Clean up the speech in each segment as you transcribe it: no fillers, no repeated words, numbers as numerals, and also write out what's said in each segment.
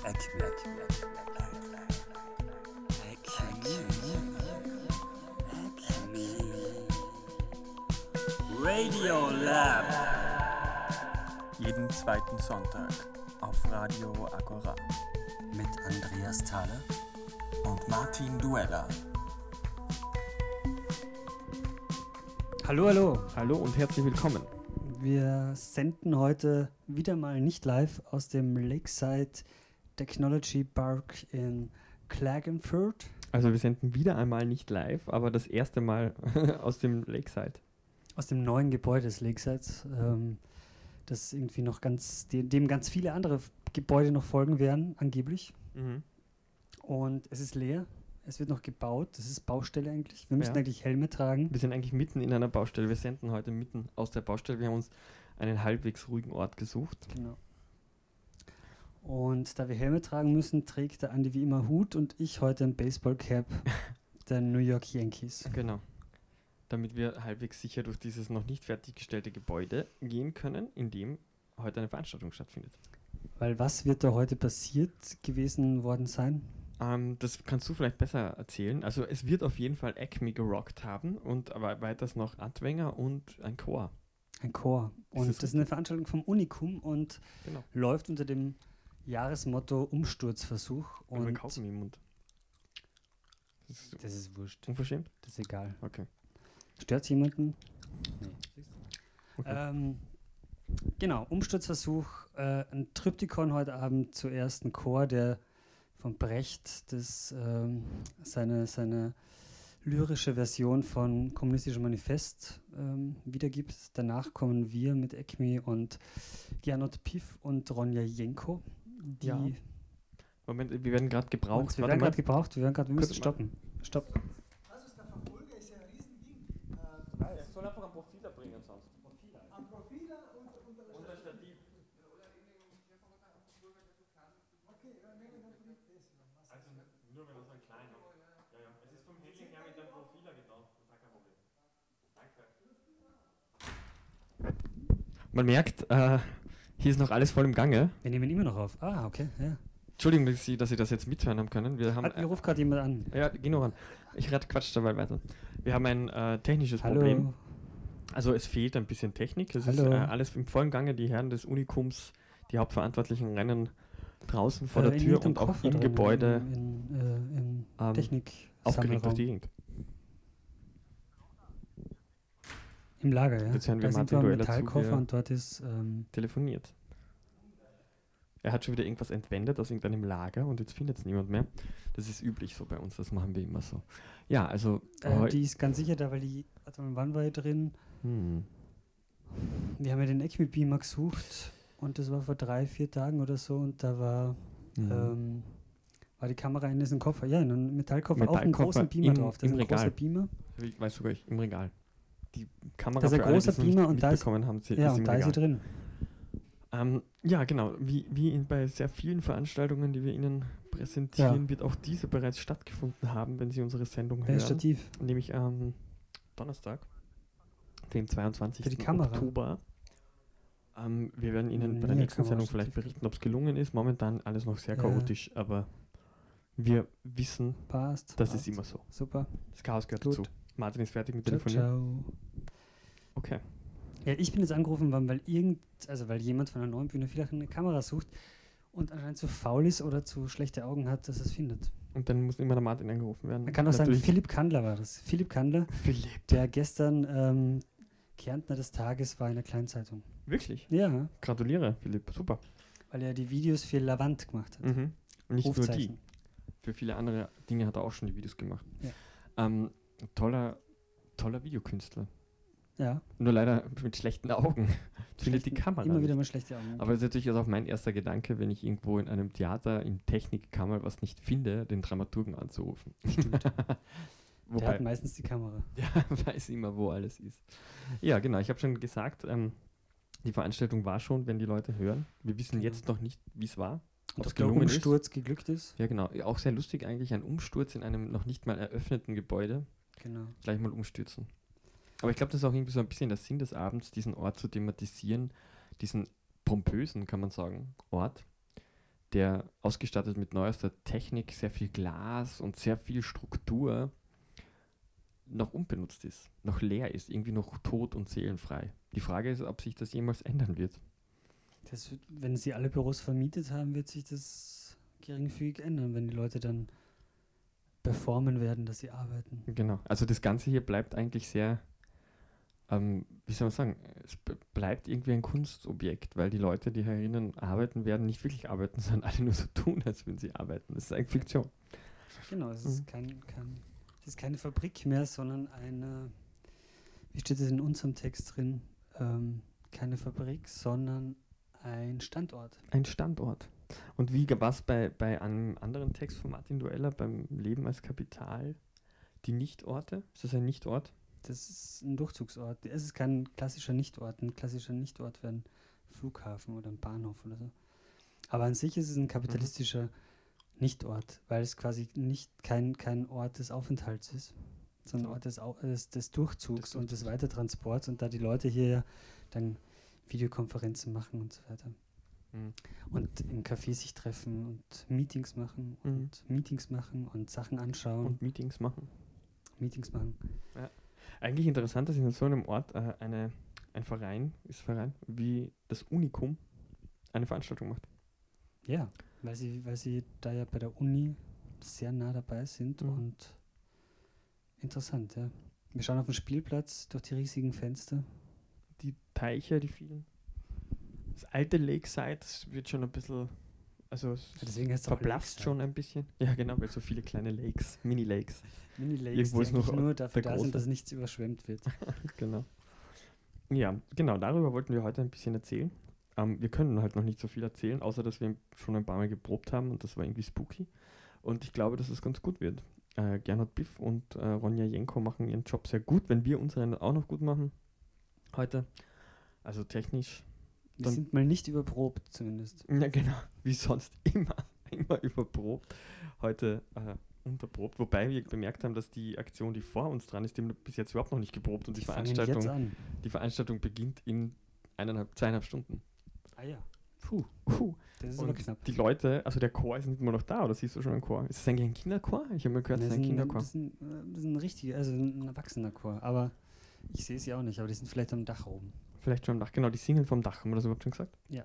Radio Lab. Jeden zweiten Sonntag auf Radio Agora. Mit Andreas Thaler Und Martin Dueller. Hallo und herzlich willkommen. Wir senden heute wieder mal nicht live aus dem Lakeside Technology Park in Klagenfurt. Also wir senden wieder einmal nicht live, aber das erste Mal aus dem Lakeside. Aus dem neuen Gebäude des Lakesides, das irgendwie noch dem ganz viele andere Gebäude noch folgen werden, angeblich. Mhm. Und es ist leer, es wird noch gebaut, das ist Baustelle eigentlich. Wir müssen Ja. eigentlich Helme tragen. Wir sind eigentlich mitten in einer Baustelle. Wir senden heute mitten aus der Baustelle. Wir haben uns einen halbwegs ruhigen Ort gesucht. Genau. Und da wir Helme tragen müssen, trägt der Andi wie immer Hut und ich heute ein Baseballcap der New York Yankees. Genau. Damit wir halbwegs sicher durch dieses noch nicht fertiggestellte Gebäude gehen können, in dem heute eine Veranstaltung stattfindet. Weil was wird da heute passiert gewesen worden sein? Das kannst du vielleicht besser erzählen. Also es wird auf jeden Fall Acme gerockt haben und aber weiters noch Adwenger und ein Chor. Ein Chor. Und das das ist eine Veranstaltung vom Unikum und Genau. läuft unter dem Jahresmotto Umsturzversuch. Und wir Und kaufen im Mund. Das ist das ist wurscht, unverschämt? das ist egal. Okay. Stört es jemanden? Nee. Okay. Genau, Umsturzversuch, ein Triptychon heute Abend, zuerst ein Chor, der von Brecht seine lyrische Version von Kommunistischem Manifest wiedergibt. Danach kommen wir mit Acme und Gernot Piff und Ronja Jenko. Ja. Moment, wir werden gerade gebraucht. Wir Warte werden mal. gerade gebraucht, wir müssen Kurz mal. stoppen. Stopp. Was ist der Verfolger? Ist ja ein Riesending. Er soll einfach einen Profiler bringen sonst. Am Profiler und Und ein Stativ. Okay, ja, nehmen wir dann das. Also nur wenn er so ein kleiner. Ja, ja. Es ist vom Handling her mit dem Profiler getan. Das ist auch kein Problem. Danke. Man merkt, hier ist noch alles voll im Gange. Wir nehmen immer noch auf. Ah, okay, ja. Entschuldigung, dass Sie das jetzt mithören haben können. Wir haben, Mir ruft gerade jemand an. ja, geh nur ran. Ich quatsch dabei weiter. Wir haben ein technisches Hallo. Problem. Also es fehlt ein bisschen Technik. Es ist Hallo. alles im vollen Gange. Die Herren des Unikums, die Hauptverantwortlichen, rennen draußen vor der In Tür hinterm und auch Koffer im drin, Gebäude Im Technik. aufgeregt durch die Gegend. Im Lager, ja. Jetzt hören wir Da sind Martin wir am Dueller Metallkoffer zu, wie er und dort ist telefoniert. Er hat schon wieder irgendwas entwendet aus irgendeinem Lager und jetzt findet es niemand mehr. Das ist üblich so bei uns, das machen wir immer so. Ja, also die ist ganz sicher da, weil die, warte mal, wann war die drin? Wir haben ja den Acme Beamer gesucht und das war vor 3-4 Tagen oder so und da war die Kamera in diesem Koffer, ja, in einem Metallkoffer, auf einem Metallkoffer großen Beamer im- drauf. Das im ist ein großer Regal. Beamer. Ich weiß sogar, im Regal. Die Kamera Das ist ein für alle, großer die es nicht Beamer und da ist- mitbekommen haben, sie Ja, ist im und da ist sie Regal. drin. Ja, genau. Wie bei sehr vielen Veranstaltungen, die wir Ihnen präsentieren, Ja. wird auch diese bereits stattgefunden haben, wenn Sie unsere Sendung Wer ist hören. Stativ? Nämlich am Donnerstag, dem 22. Für die Kamera. Oktober. Wir werden Ihnen bei Ja, der nächsten Kamera Sendung steht vielleicht tief. berichten, ob es gelungen ist. Momentan alles noch sehr Ja. chaotisch, aber wir wissen, Passt. das passt. ist immer so. Super. Das Chaos gehört Gut. dazu. Martin ist fertig mit Ciao, Telefonieren. ciao. Okay. Ja, ich bin jetzt angerufen worden, weil jemand von einer neuen Bühne vielleicht eine Kamera sucht und anscheinend zu faul ist oder zu schlechte Augen hat, dass er es findet. Und dann muss immer der Martin angerufen werden. Man kann auch sagen, Natürlich. Philipp Kandler war das. Philipp Kandler, Philipp. der gestern Kärntner des Tages war in der Kleinzeitung. Wirklich? Ja, Gratuliere, Philipp. Super. weil er die Videos für Lavant gemacht hat. Mhm. Und nicht nur die. Rufzeichen. Für viele andere Dinge hat er auch schon die Videos gemacht. Ja. Toller Videokünstler. Ja. Nur leider mit schlechten Augen. Findet die Kamera Immer wieder nicht. mal schlechte Augen. Aber das ist natürlich auch mein erster Gedanke, wenn ich irgendwo in einem Theater in Technikkammer was nicht finde, den Dramaturgen anzurufen. Stimmt. Der hat Wobei, meistens die Kamera. der weiß immer, wo alles ist. Ja, genau. Ich habe schon gesagt, die Veranstaltung war schon, wenn die Leute hören. Wir wissen Genau. jetzt noch nicht, wie es war. Und ob's ob der gelungen ist. Umsturz geglückt ist. Ja, genau. Auch sehr lustig eigentlich, ein Umsturz in einem noch nicht mal eröffneten Gebäude. Genau. Gleich mal umstürzen. Aber ich glaube, das ist auch irgendwie so ein bisschen der Sinn des Abends, diesen Ort zu thematisieren, diesen pompösen, kann man sagen, Ort, der ausgestattet mit neuester Technik, sehr viel Glas und sehr viel Struktur, noch unbenutzt ist, noch leer ist, irgendwie noch tot und seelenfrei. Die Frage ist, ob sich das jemals ändern wird. Wenn sie alle Büros vermietet haben, wird sich das geringfügig ändern, wenn die Leute dann performen werden, dass sie arbeiten. Genau, also das Ganze hier bleibt eigentlich sehr, wie soll man sagen, es bleibt irgendwie ein Kunstobjekt, weil die Leute, die herinnen arbeiten werden, nicht wirklich arbeiten, sondern alle nur so tun, als würden sie arbeiten. Das ist eigentlich Fiktion. Genau, es ist es ist keine Fabrik mehr, sondern eine, wie steht es in unserem Text drin, keine Fabrik, sondern ein Standort. Ein Standort. Und wie war es bei einem anderen Text von Martin Dueller, beim Leben als Kapital, die Nichtorte? Ist das ein Nichtort? Das ist ein Durchzugsort. Es ist kein klassischer Nichtort. Ein klassischer Nichtort wäre ein Flughafen oder ein Bahnhof oder so. Aber an sich ist es ein kapitalistischer Nichtort, weil es quasi kein Ort des Aufenthalts ist, sondern Ort des Durchzugs und des Weitertransports. Und da die Leute hier ja dann Videokonferenzen machen und so weiter. Und im Café sich treffen und Meetings machen und Sachen anschauen. Und Meetings machen. Ja. Eigentlich interessant, dass in so einem Ort ein Verein wie das Unikum eine Veranstaltung macht. Ja, weil sie da ja bei der Uni sehr nah dabei sind und interessant, ja. Wir schauen auf den Spielplatz durch die riesigen Fenster. Die Teiche, die vielen. Das alte Lakeside, das wird schon ein bisschen, also es Deswegen heißt es auch verblasst Lakeside. schon ein bisschen. Ja, genau, weil so viele kleine Lakes, Mini-Lakes. Mini-Lakes, Irgendwo die ist noch eigentlich nur dafür der da sind, große. dass nichts überschwemmt wird. Genau. Ja, genau, darüber wollten wir heute ein bisschen erzählen. Wir können halt noch nicht so viel erzählen, außer dass wir schon ein paar Mal geprobt haben und das war irgendwie spooky. Und ich glaube, dass es ganz gut wird. Gernot Piff und Ronja Jenko machen ihren Job sehr gut, wenn wir unseren auch noch gut machen heute. Also technisch. Wir Dann- sind mal nicht überprobt zumindest. Ja, genau, wie sonst immer überprobt. Heute unterprobt, wobei wir bemerkt haben, dass die Aktion, die vor uns dran ist, die haben wir bis jetzt überhaupt noch nicht geprobt und die fangen jetzt Veranstaltung, an. beginnt in 2,5 Stunden. Ah ja, Puh. das ist aber Und knapp. die Leute, also der Chor ist nicht immer noch da, oder siehst du schon einen Chor? Ist es eigentlich ein Kinderchor? Ich habe mal gehört, es ist ein Kinderchor. Das ist ein richtiger, also ein erwachsener Chor, aber ich sehe sie auch nicht, aber die sind vielleicht am Dach oben. Vielleicht schon am Dach, genau, die singen vom Dach, haben wir das überhaupt schon gesagt? Ja,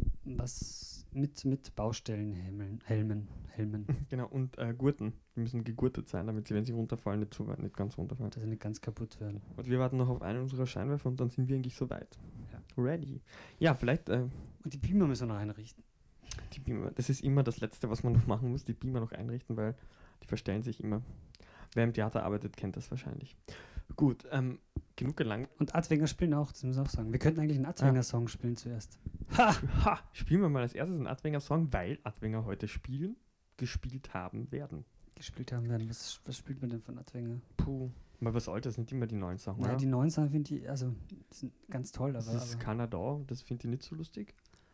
was mit Baustellenhelmen. Genau, und Gurten, die müssen gegurtet sein, damit sie, wenn sie runterfallen, nicht ganz runterfallen. Dass sie nicht ganz kaputt werden. Und wir warten noch auf einen unserer Scheinwerfer und dann sind wir eigentlich soweit. Ja. Ready. Ja, vielleicht Und die Beamer müssen wir noch einrichten. die Beamer. Das ist immer das Letzte, was man noch machen muss, die Beamer noch einrichten, weil die verstellen sich immer. Wer im Theater arbeitet, kennt das wahrscheinlich. Gut, genug gelangt. Und Adwenger spielen auch, das muss ich auch sagen. Wir könnten eigentlich einen Adwenger-Song spielen zuerst. Spielen wir mal als erstes einen Adwenger-Song, weil Adwenger heute gespielt haben werden. Gespielt haben werden. Was spielt man denn von Adwenger? Puh. Aber was sollte das? Nicht immer die neuen Sachen, Nein, oder? die neuen Sachen finde ich, also, die sind ganz toll, Das aber. ist Kanada, das finde ich nicht so lustig.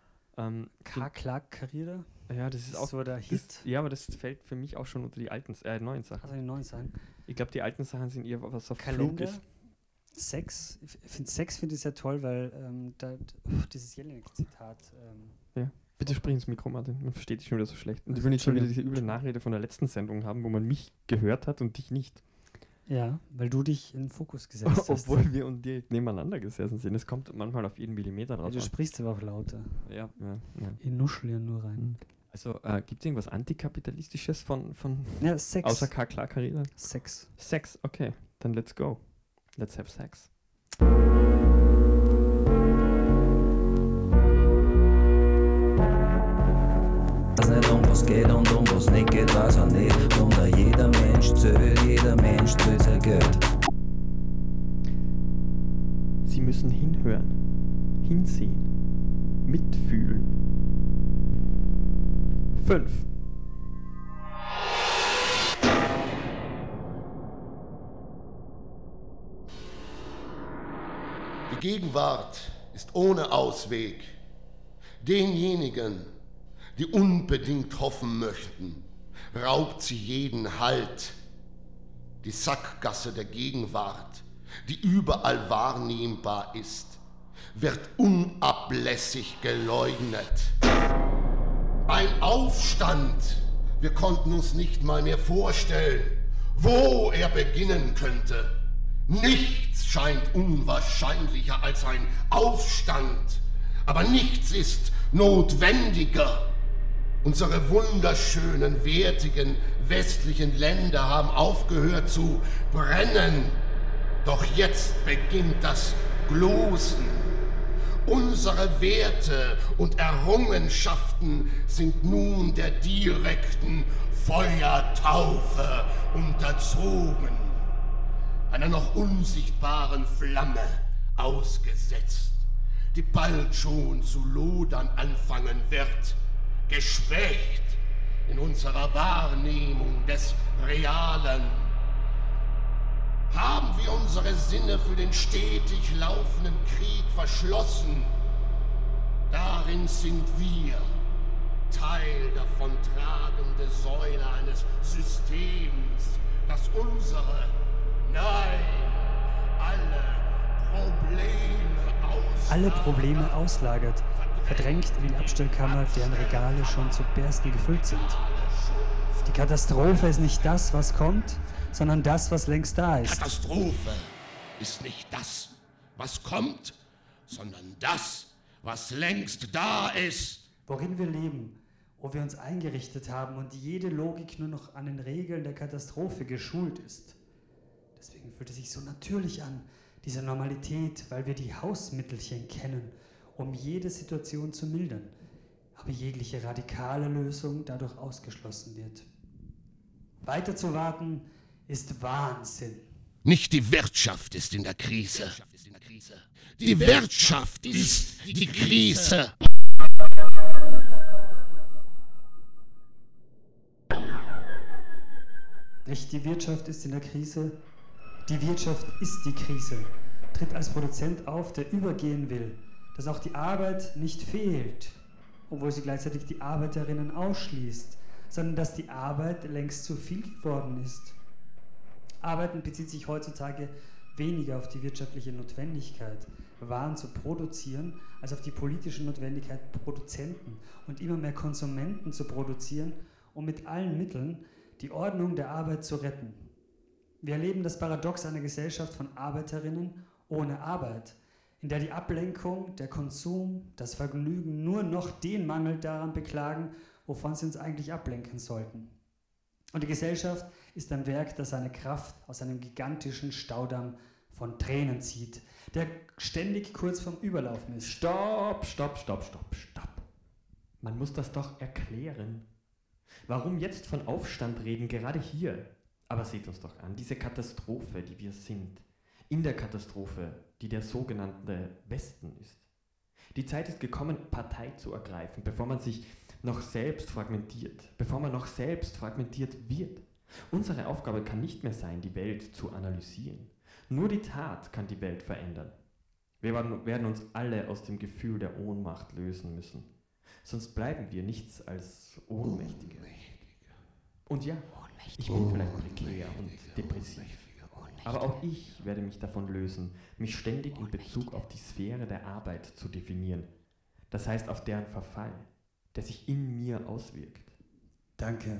Clark Karriere, Ja, das ist auch so der Hit. Ja, aber das fällt für mich auch schon unter die neuen Sachen. Also die neuen Sachen. Ich glaube, die alten Sachen sind eher was auf Flug Kalender, ist. Sex. Sex finde ich sehr toll, weil dieses Jelinek-Zitat. Bitte sprich ins Mikro, Martin. Man versteht dich schon wieder so schlecht. Und ich will nicht schon wieder diese üble Nachrede von der letzten Sendung haben, wo man mich gehört hat und dich nicht. Ja, weil du dich in den Fokus gesetzt hast. Obwohl wir und direkt nebeneinander gesessen sind. Es kommt manchmal auf jeden Millimeter Ja, drauf du an. sprichst aber auch lauter. Ja. Ich nuschel ja nur rein. Also, gibt es irgendwas Antikapitalistisches von Ja, Sex. außer Karl Karriere? Sex. Sex, okay. Dann let's go. Let's have sex. Was nicht um was geht und um was nicht geht, weiß er nicht. Und da jeder Mensch zählt sein Geld. Sie müssen hinhören, hinsehen, mitfühlen. 5. Die Gegenwart ist ohne Ausweg. Denjenigen, die unbedingt hoffen möchten, raubt sie jeden Halt. Die Sackgasse der Gegenwart, die überall wahrnehmbar ist, wird unablässig geleugnet. Ein Aufstand. Wir konnten uns nicht mal mehr vorstellen, wo er beginnen könnte. Nichts scheint unwahrscheinlicher als ein Aufstand, aber nichts ist notwendiger. Unsere wunderschönen, wertigen westlichen Länder haben aufgehört zu brennen. Doch jetzt beginnt das Glosen. Unsere Werte und Errungenschaften sind nun der direkten Feuertaufe unterzogen, einer noch unsichtbaren Flamme ausgesetzt, die bald schon zu lodern anfangen wird, geschwächt in unserer Wahrnehmung des Realen. Haben wir unsere Sinne für den stetig laufenden Krieg verschlossen? Darin sind wir, Teil davon tragende Säule eines Systems, das unsere, nein, alle Probleme auslagert, verdrängt wie die Abstellkammer, deren Regale schon zu Bersten gefüllt sind. Die Katastrophe ist nicht das, was kommt, sondern das, was längst da ist. Katastrophe ist nicht das, was kommt, sondern das, was längst da ist. Worin wir leben, wo wir uns eingerichtet haben und jede Logik nur noch an den Regeln der Katastrophe geschult ist. Deswegen fühlt es sich so natürlich an, diese Normalität, weil wir die Hausmittelchen kennen, um jede Situation zu mildern, aber jegliche radikale Lösung dadurch ausgeschlossen wird. Weiter zu warten ist Wahnsinn. Nicht die Wirtschaft ist in der Krise. Die Wirtschaft ist die Krise. Nicht die Wirtschaft ist in der Krise, die Wirtschaft ist die Krise. Tritt als Produzent auf, der übergehen will, dass auch die Arbeit nicht fehlt, obwohl sie gleichzeitig die Arbeiterinnen ausschließt, sondern dass die Arbeit längst zu viel geworden ist. Arbeiten bezieht sich heutzutage weniger auf die wirtschaftliche Notwendigkeit, Waren zu produzieren, als auf die politische Notwendigkeit, Produzenten und immer mehr Konsumenten zu produzieren, um mit allen Mitteln die Ordnung der Arbeit zu retten. Wir erleben das Paradox einer Gesellschaft von Arbeiterinnen ohne Arbeit, in der die Ablenkung, der Konsum, das Vergnügen nur noch den Mangel daran beklagen, wovon sie uns eigentlich ablenken sollten. Und die Gesellschaft ist ein Werk, das seine Kraft aus einem gigantischen Staudamm von Tränen zieht, der ständig kurz vorm Überlaufen ist. Stopp. Man muss das doch erklären. Warum jetzt von Aufstand reden, gerade hier? Aber seht uns doch an, diese Katastrophe, die wir sind. In der Katastrophe, die der sogenannte Westen ist. Die Zeit ist gekommen, Partei zu ergreifen, bevor man sich noch selbst fragmentiert, bevor man noch selbst fragmentiert wird. Unsere Aufgabe kann nicht mehr sein, die Welt zu analysieren. Nur die Tat kann die Welt verändern. Wir werden uns alle aus dem Gefühl der Ohnmacht lösen müssen. Sonst bleiben wir nichts als Ohnmächtige. Und ja, ich bin vielleicht prekär und depressiv. Aber auch ich werde mich davon lösen, mich ständig in Bezug auf die Sphäre der Arbeit zu definieren. Das heißt auf deren Verfall, der sich in mir auswirkt. Danke.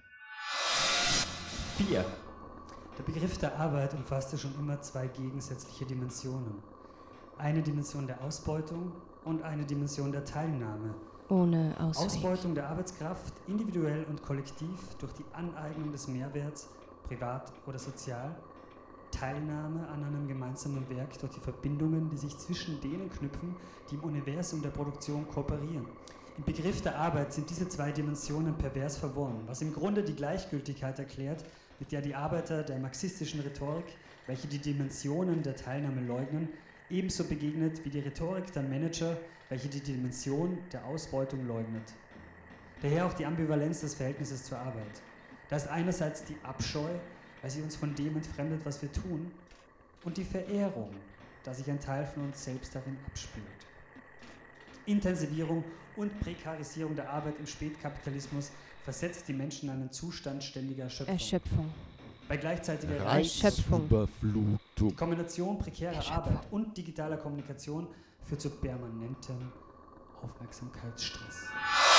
4. Der Begriff der Arbeit umfasste schon immer zwei gegensätzliche Dimensionen. Eine Dimension der Ausbeutung und eine Dimension der Teilnahme. Ohne Ausweg. Ausbeutung der Arbeitskraft, individuell und kollektiv, durch die Aneignung des Mehrwerts, privat oder sozial. Teilnahme an einem gemeinsamen Werk durch die Verbindungen, die sich zwischen denen knüpfen, die im Universum der Produktion kooperieren. Im Begriff der Arbeit sind diese zwei Dimensionen pervers verworren, was im Grunde die Gleichgültigkeit erklärt, mit der die Arbeiter der marxistischen Rhetorik, welche die Dimensionen der Teilnahme leugnen, ebenso begegnet wie die Rhetorik der Manager, welche die Dimension der Ausbeutung leugnet. Daher auch die Ambivalenz des Verhältnisses zur Arbeit. Da ist einerseits die Abscheu, weil sie uns von dem entfremdet, was wir tun, und die Verehrung, da sich ein Teil von uns selbst darin abspielt. Intensivierung und Prekarisierung der Arbeit im Spätkapitalismus versetzt die Menschen in einen Zustand ständiger Erschöpfung. Bei gleichzeitiger Erschöpfung. Die Kombination prekärer Arbeit und digitaler Kommunikation führt zu permanentem Aufmerksamkeitsstress.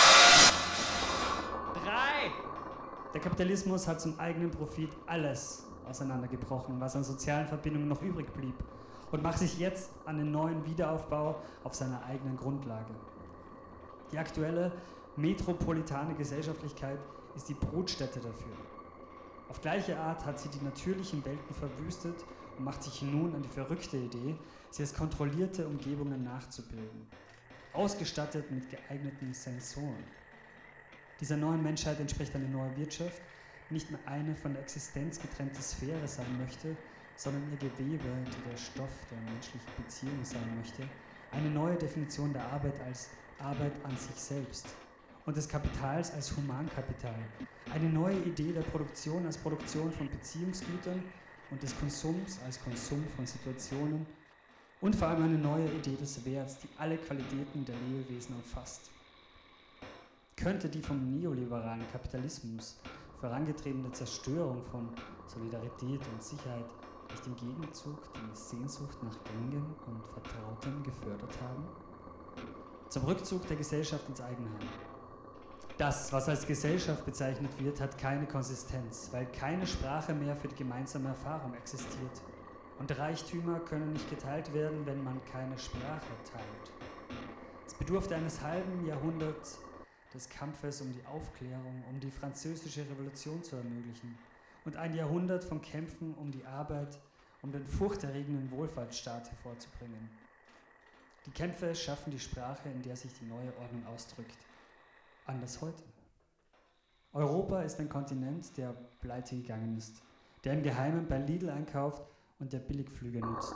Der Kapitalismus hat zum eigenen Profit alles auseinandergebrochen, was an sozialen Verbindungen noch übrig blieb, und macht sich jetzt an den neuen Wiederaufbau auf seiner eigenen Grundlage. Die aktuelle metropolitane Gesellschaftlichkeit ist die Brutstätte dafür. Auf gleiche Art hat sie die natürlichen Welten verwüstet und macht sich nun an die verrückte Idee, sie als kontrollierte Umgebungen nachzubilden, ausgestattet mit geeigneten Sensoren. Dieser neuen Menschheit entspricht eine neue Wirtschaft, die nicht mehr eine von der Existenz getrennte Sphäre sein möchte, sondern ihr Gewebe, die der Stoff der menschlichen Beziehung sein möchte, eine neue Definition der Arbeit als Arbeit an sich selbst und des Kapitals als Humankapital, eine neue Idee der Produktion als Produktion von Beziehungsgütern und des Konsums als Konsum von Situationen und vor allem eine neue Idee des Werts, die alle Qualitäten der Lebewesen umfasst. Könnte die vom neoliberalen Kapitalismus vorangetriebene Zerstörung von Solidarität und Sicherheit nicht im Gegenzug die Sehnsucht nach Gängigem und Vertrautem gefördert haben? Zum Rückzug der Gesellschaft ins Eigenheim. Das, was als Gesellschaft bezeichnet wird, hat keine Konsistenz, weil keine Sprache mehr für die gemeinsame Erfahrung existiert. Und Reichtümer können nicht geteilt werden, wenn man keine Sprache teilt. Es bedurfte eines halben Jahrhunderts des Kampfes um die Aufklärung, um die französische Revolution zu ermöglichen und ein Jahrhundert von Kämpfen um die Arbeit, um den furchterregenden Wohlfahrtsstaat hervorzubringen. Die Kämpfe schaffen die Sprache, in der sich die neue Ordnung ausdrückt. Anders heute. Europa ist ein Kontinent, der pleite gegangen ist, der im Geheimen bei Lidl einkauft und der Billigflüge nutzt.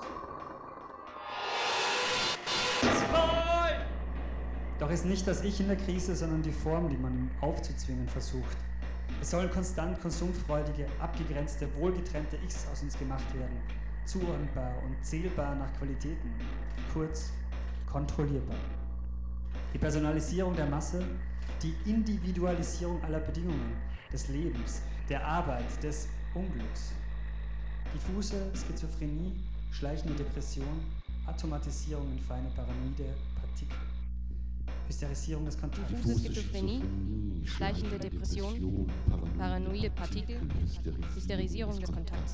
Doch ist nicht das Ich in der Krise, sondern die Form, die man ihm aufzuzwingen versucht. Es sollen konstant konsumfreudige, abgegrenzte, wohlgetrennte Ichs aus uns gemacht werden, zuordnbar und zählbar nach Qualitäten, kurz kontrollierbar. Die Personalisierung der Masse, die Individualisierung aller Bedingungen, des Lebens, der Arbeit, des Unglücks. Diffuse Schizophrenie, schleichende Depression, Automatisierung in feine paranoide Partikel. Hysterisierung des Kontakts. Diffuse Schizophrenie, schleichende Depression, paranoide Partikel, Hysterisierung des Kontakts.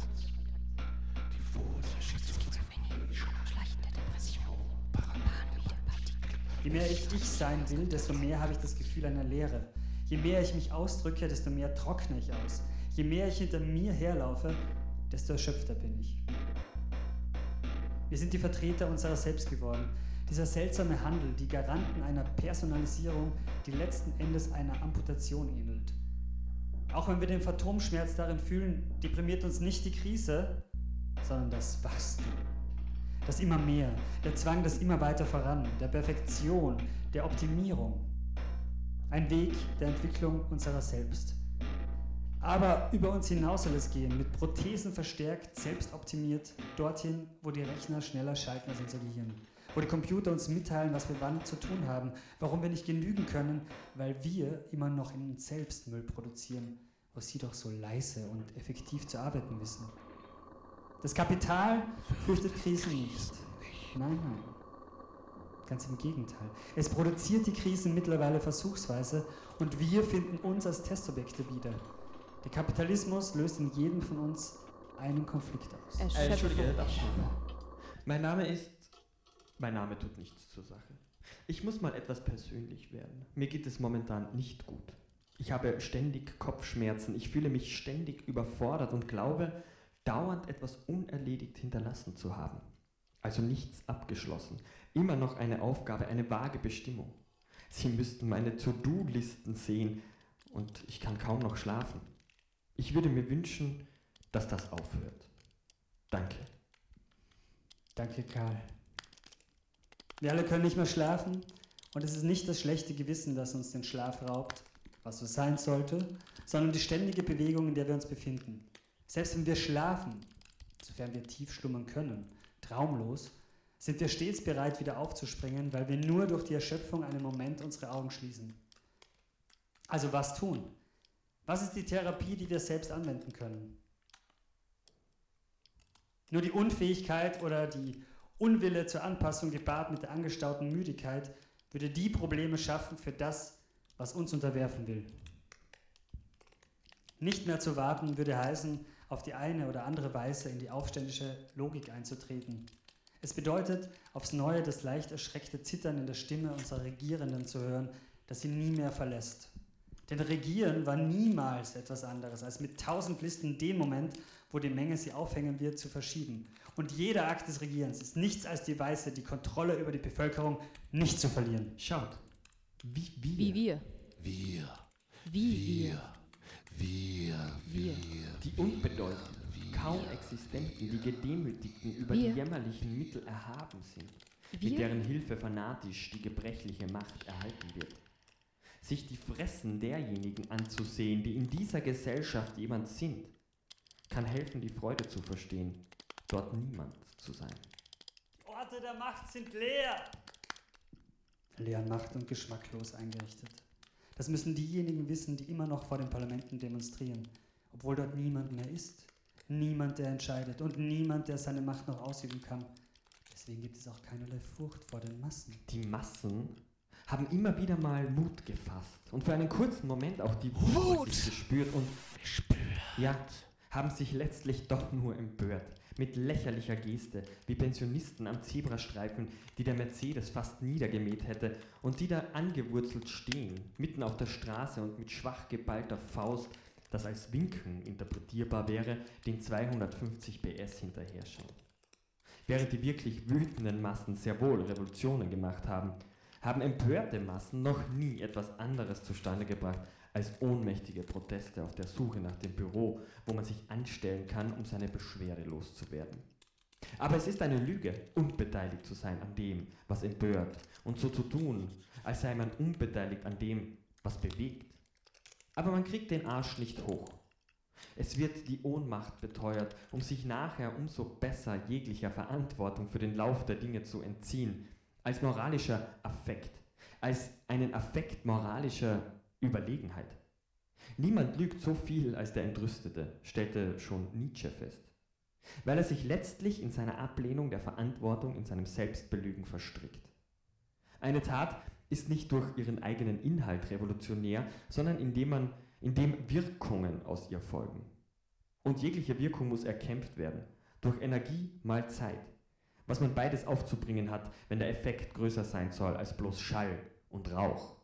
Je mehr ich sein will, desto mehr habe ich das Gefühl einer Leere. Je mehr ich mich ausdrücke, desto mehr trockne ich aus. Je mehr ich hinter mir herlaufe, desto erschöpfter bin ich. Wir sind die Vertreter unserer selbst geworden. Dieser seltsame Handel, die Garanten einer Personalisierung, die letzten Endes einer Amputation ähnelt. Auch wenn wir den Phantomschmerz darin fühlen, deprimiert uns nicht die Krise, sondern das Wachstum. Das immer mehr, der Zwang, das immer weiter voran, der Perfektion, der Optimierung. Ein Weg der Entwicklung unserer selbst. Aber über uns hinaus soll es gehen, mit Prothesen verstärkt, selbst optimiert, dorthin, wo die Rechner schneller schalten als unser Gehirn. Wo die Computer uns mitteilen, was wir wann zu tun haben, warum wir nicht genügen können, weil wir immer noch in uns selbst Müll produzieren, wo sie doch so leise und effektiv zu arbeiten wissen. Das Kapital fürchtet Krisen nicht. Nein, nein. Ganz im Gegenteil. Es produziert die Krisen mittlerweile versuchsweise und wir finden uns als Testobjekte wieder. Der Kapitalismus löst in jedem von uns einen Konflikt aus. Entschuldige, darf ich mal? Mein Name tut nichts zur Sache. Ich muss mal etwas persönlich werden. Mir geht es momentan nicht gut. Ich habe ständig Kopfschmerzen, ich fühle mich ständig überfordert und glaube, dauernd etwas unerledigt hinterlassen zu haben. Also nichts abgeschlossen. Immer noch eine Aufgabe, eine vage Bestimmung. Sie müssten meine To-Do-Listen sehen und ich kann kaum noch schlafen. Ich würde mir wünschen, dass das aufhört. Danke. Danke, Karl. Wir alle können nicht mehr schlafen und es ist nicht das schlechte Gewissen, das uns den Schlaf raubt, was so sein sollte, sondern die ständige Bewegung, in der wir uns befinden. Selbst wenn wir schlafen, sofern wir tief schlummern können, traumlos, sind wir stets bereit, wieder aufzuspringen, weil wir nur durch die Erschöpfung einen Moment unsere Augen schließen. Also was tun? Was ist die Therapie, die wir selbst anwenden können? Nur die Unfähigkeit oder die Unwille zur Anpassung gepaart mit der angestauten Müdigkeit würde die Probleme schaffen, für das was uns unterwerfen will. Nicht mehr zu warten würde heißen, auf die eine oder andere Weise in die aufständische Logik einzutreten. Es bedeutet, aufs Neue das leicht erschreckte Zittern in der Stimme unserer Regierenden zu hören, das sie nie mehr verlässt. Denn Regieren war niemals etwas anderes, als mit 1000 Listen den Moment, wo die Menge sie aufhängen wird, zu verschieben. Und jeder Akt des Regierens ist nichts als die Weise, die Kontrolle über die Bevölkerung nicht zu verlieren. Schaut, wie Wir. die Unbedeutenden, kaum Existenten, die Gedemütigten über Wir. die jämmerlichen Mittel erhaben sind, mit Wir? deren Hilfe fanatisch die gebrechliche Macht erhalten wird. Sich die Fressen derjenigen anzusehen, die in dieser Gesellschaft jemand sind, kann helfen, die Freude zu verstehen, dort niemand zu sein. Die Orte der Macht sind leer. Leer an Macht und geschmacklos eingerichtet. Das müssen diejenigen wissen, die immer noch vor den Parlamenten demonstrieren, obwohl dort niemand mehr ist. Niemand, der entscheidet und niemand, der seine Macht noch ausüben kann. Deswegen gibt es auch keinerlei Furcht vor den Massen. Die Massen haben immer wieder mal Mut gefasst und für einen kurzen Moment auch die Wut gespürt und ja, haben sich letztlich doch nur empört. Mit lächerlicher Geste, wie Pensionisten am Zebrastreifen, die der Mercedes fast niedergemäht hätte und die da angewurzelt stehen, mitten auf der Straße und mit schwach geballter Faust, das als Winken interpretierbar wäre, den 250 PS hinterher schauen. Während die wirklich wütenden Massen sehr wohl Revolutionen gemacht haben, haben empörte Massen noch nie etwas anderes zustande gebracht als ohnmächtige Proteste auf der Suche nach dem Büro, wo man sich anstellen kann, um seine Beschwerde loszuwerden. Aber es ist eine Lüge, unbeteiligt zu sein an dem, was empört, und so zu tun, als sei man unbeteiligt an dem, was bewegt. Aber man kriegt den Arsch nicht hoch. Es wird die Ohnmacht beteuert, um sich nachher umso besser jeglicher Verantwortung für den Lauf der Dinge zu entziehen, als moralischer Affekt, als einen Affekt moralischer Überlegenheit. Niemand lügt so viel als der Entrüstete, stellte schon Nietzsche fest, weil er sich letztlich in seiner Ablehnung der Verantwortung in seinem Selbstbelügen verstrickt. Eine Tat ist nicht durch ihren eigenen Inhalt revolutionär, sondern indem Wirkungen aus ihr folgen. Und jegliche Wirkung muss erkämpft werden, durch Energie mal Zeit, was man beides aufzubringen hat, wenn der Effekt größer sein soll als bloß Schall und Rauch.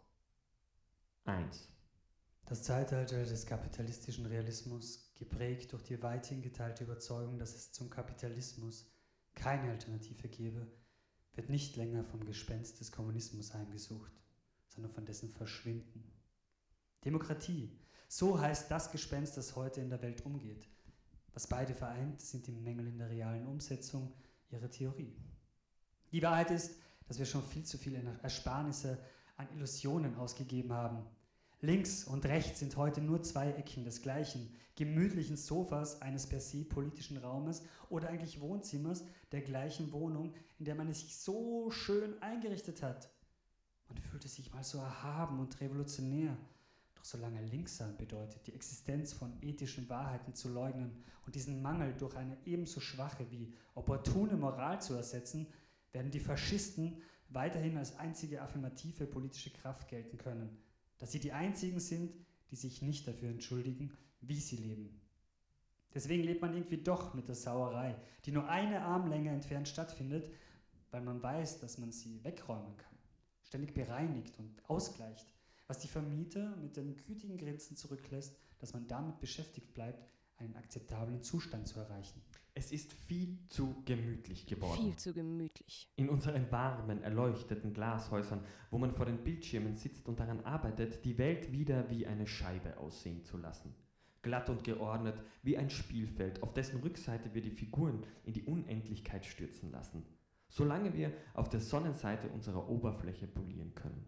1. Das Zeitalter des kapitalistischen Realismus, geprägt durch die weithin geteilte Überzeugung, dass es zum Kapitalismus keine Alternative gebe, wird nicht länger vom Gespenst des Kommunismus heimgesucht, sondern von dessen Verschwinden. Demokratie, so heißt das Gespenst, das heute in der Welt umgeht. Was beide vereint, sind die Mängel in der realen Umsetzung ihrer Theorie. Die Wahrheit ist, dass wir schon viel zu viele Ersparnisse an Illusionen ausgegeben haben. Links und rechts sind heute nur zwei Ecken des gleichen, gemütlichen Sofas eines per se politischen Raumes oder eigentlich Wohnzimmers der gleichen Wohnung, in der man es sich so schön eingerichtet hat. Man fühlte sich mal so erhaben und revolutionär. Doch solange links sein bedeutet, die Existenz von ethischen Wahrheiten zu leugnen und diesen Mangel durch eine ebenso schwache wie opportune Moral zu ersetzen, werden die Faschisten weiterhin als einzige affirmative politische Kraft gelten können, dass sie die einzigen sind, die sich nicht dafür entschuldigen, wie sie leben. Deswegen lebt man irgendwie doch mit der Sauerei, die nur eine Armlänge entfernt stattfindet, weil man weiß, dass man sie wegräumen kann, ständig bereinigt und ausgleicht, was die Vermieter mit dem gütigen Grinsen zurücklässt, dass man damit beschäftigt bleibt, einen akzeptablen Zustand zu erreichen. Es ist viel zu gemütlich geworden. Viel zu gemütlich. In unseren warmen, erleuchteten Glashäusern, wo man vor den Bildschirmen sitzt und daran arbeitet, die Welt wieder wie eine Scheibe aussehen zu lassen. Glatt und geordnet wie ein Spielfeld, auf dessen Rückseite wir die Figuren in die Unendlichkeit stürzen lassen, solange wir auf der Sonnenseite unserer Oberfläche polieren können.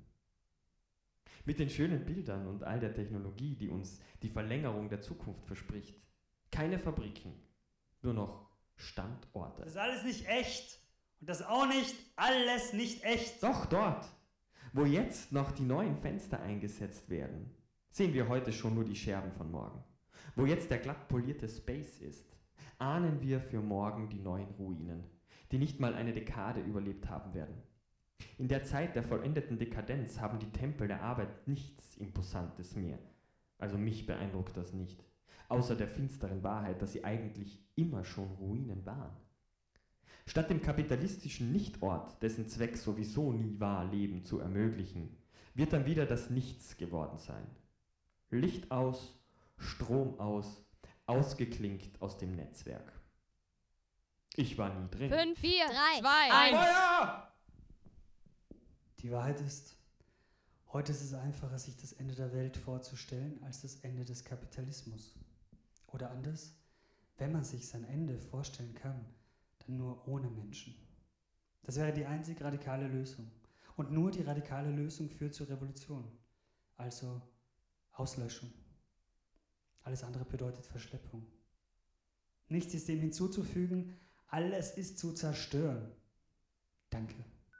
Mit den schönen Bildern und all der Technologie, die uns die Verlängerung der Zukunft verspricht. Keine Fabriken, nur noch Standorte. Das ist alles nicht echt. Und das auch nicht, alles nicht echt. Doch dort, wo jetzt noch die neuen Fenster eingesetzt werden, sehen wir heute schon nur die Scherben von morgen. Wo jetzt der glatt polierte Space ist, ahnen wir für morgen die neuen Ruinen, die nicht mal eine Dekade überlebt haben werden. In der Zeit der vollendeten Dekadenz haben die Tempel der Arbeit nichts Imposantes mehr. Also mich beeindruckt das nicht. Außer der finsteren Wahrheit, dass sie eigentlich immer schon Ruinen waren. Statt dem kapitalistischen Nichtort, dessen Zweck sowieso nie war, Leben zu ermöglichen, wird dann wieder das Nichts geworden sein. Licht aus, Strom aus, ausgeklinkt aus dem Netzwerk. Ich war nie drin. 5, 4, 3, 2, 1. Feuer! Die Wahrheit ist, heute ist es einfacher, sich das Ende der Welt vorzustellen, als das Ende des Kapitalismus. Oder anders, wenn man sich sein Ende vorstellen kann, dann nur ohne Menschen. Das wäre die einzig radikale Lösung. Und nur die radikale Lösung führt zur Revolution. Also Auslöschung. Alles andere bedeutet Verschleppung. Nichts ist dem hinzuzufügen, alles ist zu zerstören. Danke.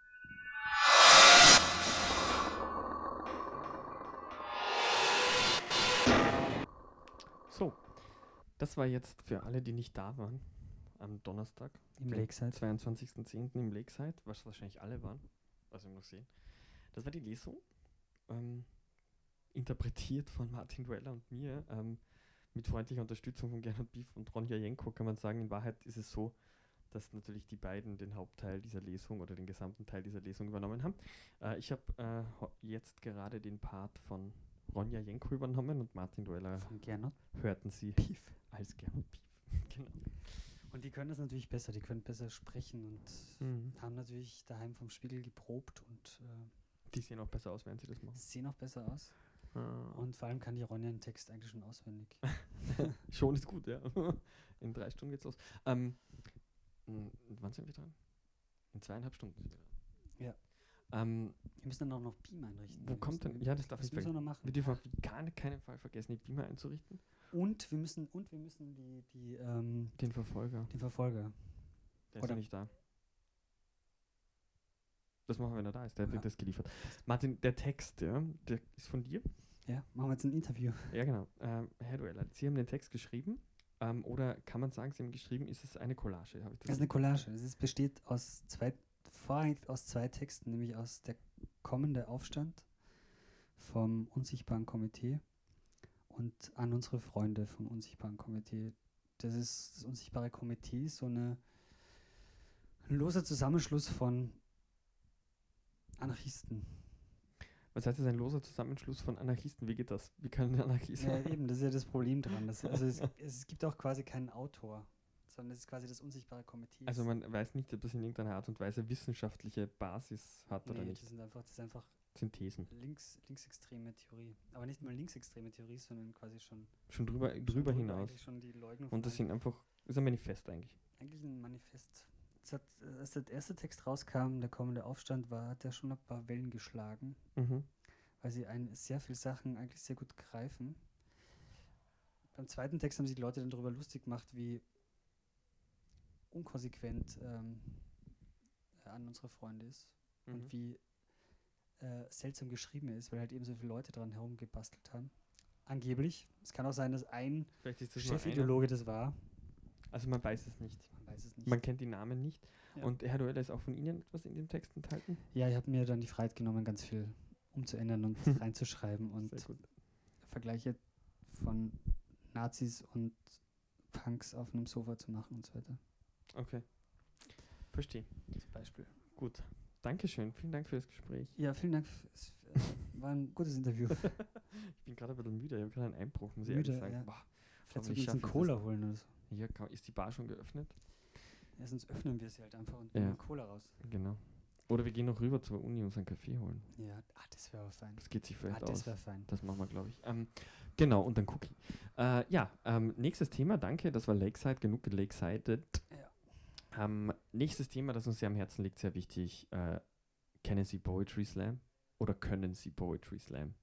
So, das war jetzt für alle, die nicht da waren, am Donnerstag, Im den Lakeside. 22.10. im Lakeside, was wahrscheinlich alle waren, was wir noch sehen. Das war die Lesung, interpretiert von Martin Dueller und mir, mit freundlicher Unterstützung von Gernot Biff und Ronja Jenko, kann man sagen. In Wahrheit ist es so, dass natürlich die beiden den Hauptteil dieser Lesung oder den gesamten Teil dieser Lesung übernommen haben. Ich habe jetzt gerade den Part von Ronja Jenko übernommen und Martin Dueller Von Gernot hörten Sie Pief. als Gernot Pief. Genau. Und die können das natürlich besser, die können besser sprechen und haben natürlich daheim vom Spiegel geprobt und Die sehen auch besser aus, wenn sie das machen. sehen auch besser aus. Und vor allem kann die Ronja den Text eigentlich schon auswendig. Schon ist gut, ja. In 3 Stunden geht's los. Wann sind wir dran? In 2,5 Stunden sind wir dran. Ja. Wir müssen dann auch noch Beamer einrichten. Wo kommt denn? Ja, das darf das ich müssen wir noch machen. Wir dürfen auf keinen Fall vergessen, die Beamer einzurichten. Und wir müssen Den Verfolger. den Verfolger. Der ist Oder- ja nicht da. Das machen wir, wenn er da ist. Der Ja. wird das geliefert. Martin, der Text, ja, der ist von dir. Ja, machen wir jetzt ein Interview. Ja, genau. Herr Dueller, Sie haben den Text geschrieben. Oder kann man sagen, Sie haben geschrieben, ist es eine Collage? Habe ich Das ist eine Collage. Es besteht vorrangig aus 2 Texten, nämlich aus der kommende Aufstand vom Unsichtbaren Komitee und an unsere Freunde vom Unsichtbaren Komitee. Das ist das Unsichtbare Komitee, so ein loser Zusammenschluss von Anarchisten. Was heißt das, ein loser Zusammenschluss von Anarchisten? Wie geht das? Wie kann ein Anarchist Ja, eben, das ist ja das Problem dran. Es gibt auch quasi keinen Autor, sondern es ist quasi das Unsichtbare Komitee. Also man weiß nicht, ob das in irgendeiner Art und Weise wissenschaftliche Basis hat oder Nee, nicht. das ist einfach Synthesen. linksextreme Theorie. Aber nicht mal linksextreme Theorie, sondern quasi schon Schon drüber hinaus. eigentlich schon die Leugnung Und das von sind einfach, ist ein Manifest eigentlich. eigentlich ein Manifest. Als der erste Text rauskam, der kommende Aufstand war, hat er schon ein paar Wellen geschlagen, Mhm. weil sie sehr viele Sachen eigentlich sehr gut greifen. Beim zweiten Text haben sich die Leute dann darüber lustig gemacht, wie unkonsequent an unsere Freunde ist und wie seltsam geschrieben er ist, weil halt eben so viele Leute dran herumgebastelt haben. Angeblich. Es kann auch sein, dass ein Vielleicht ist das nur Chefideologe das war. einer. Also man weiß es nicht. Man weiß es nicht. Man kennt die Namen nicht. Ja. Und Herr Dueller, ist auch von Ihnen etwas in dem Text enthalten? Ja, ich habe mir dann die Freiheit genommen, ganz viel umzuändern und reinzuschreiben und Sehr gut. Vergleiche von Nazis und Punks auf einem Sofa zu machen und so weiter. Okay. Verstehe. Zum Beispiel. Gut. Dankeschön. Vielen Dank für das Gespräch. Ja, vielen Dank. Es war ein gutes Interview. Ich bin gerade ein bisschen müde. Ich habe gerade einen Einbruch, muss ich Müde, ehrlich sagen. ja. Boah, Vielleicht aber sollten ich wir uns einen schaffe Cola holen oder so. hier ist die Bar schon geöffnet. Ja, sonst öffnen wir sie halt einfach und Ja. nehmen Cola raus. Genau. Oder wir gehen noch rüber zur Uni und uns einen Kaffee holen. Ja, das wäre aber fein. Das geht sich vielleicht Das aus. wäre fein. Das machen wir, glaube ich. Genau, und dann Cookie. Nächstes Thema, danke, das war Lakeside, genug gelakesided. Nächstes Thema, das uns sehr am Herzen liegt, sehr wichtig. Kennen Sie Poetry Slam? Oder können Sie Poetry Slam?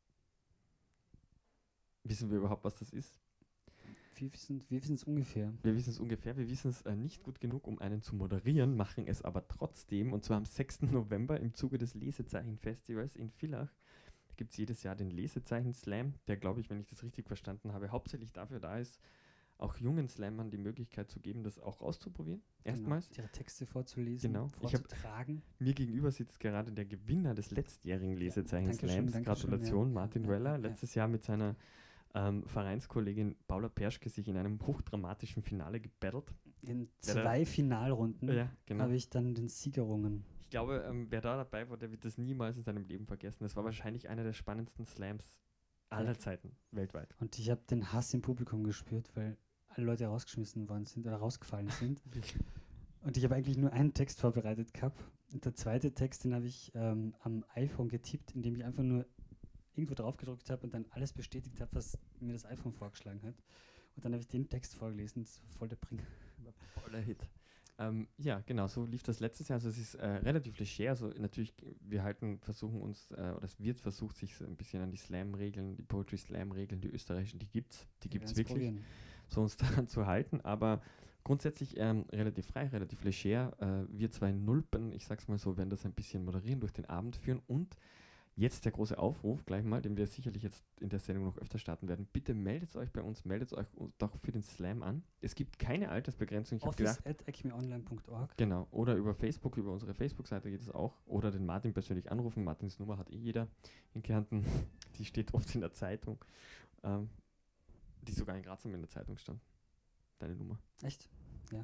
Wissen wir überhaupt, was das ist? Wir wissen es ungefähr. Wir wissen es ungefähr, wir wissen es nicht gut genug, um einen zu moderieren, machen es aber trotzdem, und zwar am 6. November im Zuge des Lesezeichen-Festivals in Villach. Da gibt es jedes Jahr den Lesezeichen-Slam, der, glaube ich, wenn ich das richtig verstanden habe, hauptsächlich dafür da ist, auch jungen Slammern die Möglichkeit zu geben, das auch auszuprobieren. Erstmals. Ihre Texte vorzulesen, Genau. vorzutragen. Mir gegenüber sitzt gerade der Gewinner des letztjährigen Lesezeichen-Slams. Dankeschön, Gratulation, ja. Martin Weller. Letztes Jahr mit seiner Vereinskollegin Paula Perschke sich in einem hochdramatischen Finale gebattelt. In 2 Finalrunden habe ich dann den Sieger errungen. Ich glaube, wer da dabei war, der wird das niemals in seinem Leben vergessen. Das war wahrscheinlich einer der spannendsten Slams aller Zeiten weltweit. Und ich habe den Hass im Publikum gespürt, weil alle Leute rausgeschmissen worden sind oder rausgefallen sind. Und ich habe eigentlich nur einen Text vorbereitet gehabt. Und der zweite Text, den habe ich am iPhone getippt, indem ich einfach nur irgendwo drauf gedrückt habe und dann alles bestätigt habe, was mir das iPhone vorgeschlagen hat. Und dann habe ich den Text vorgelesen. Das war voll der Bringer. Voller Hit. Ja, genau, so lief das letztes Jahr. Also es ist relativ leger. Also natürlich, versuchen uns, oder es wird versucht, sich so ein bisschen an die Slam-Regeln, die Poetry-Slam-Regeln, die österreichischen, die gibt's wirklich, probieren. So uns daran zu halten. Aber grundsätzlich relativ frei, relativ leger. Wir zwei Nulpen, ich sag's mal so, werden das ein bisschen moderieren, durch den Abend führen. Und jetzt der große Aufruf, gleich mal, den wir sicherlich jetzt in der Sendung noch öfter starten werden. Bitte meldet euch bei uns, meldet euch doch für den Slam an. Es gibt keine Altersbegrenzung. office@acmeonline.org. Genau, oder über Facebook, über unsere Facebook-Seite geht es auch. Oder den Martin persönlich anrufen. Martins Nummer hat jeder in Kärnten. Die steht oft in der Zeitung. Die sogar in Graz in der Zeitung stand. Deine Nummer. Echt? Ja.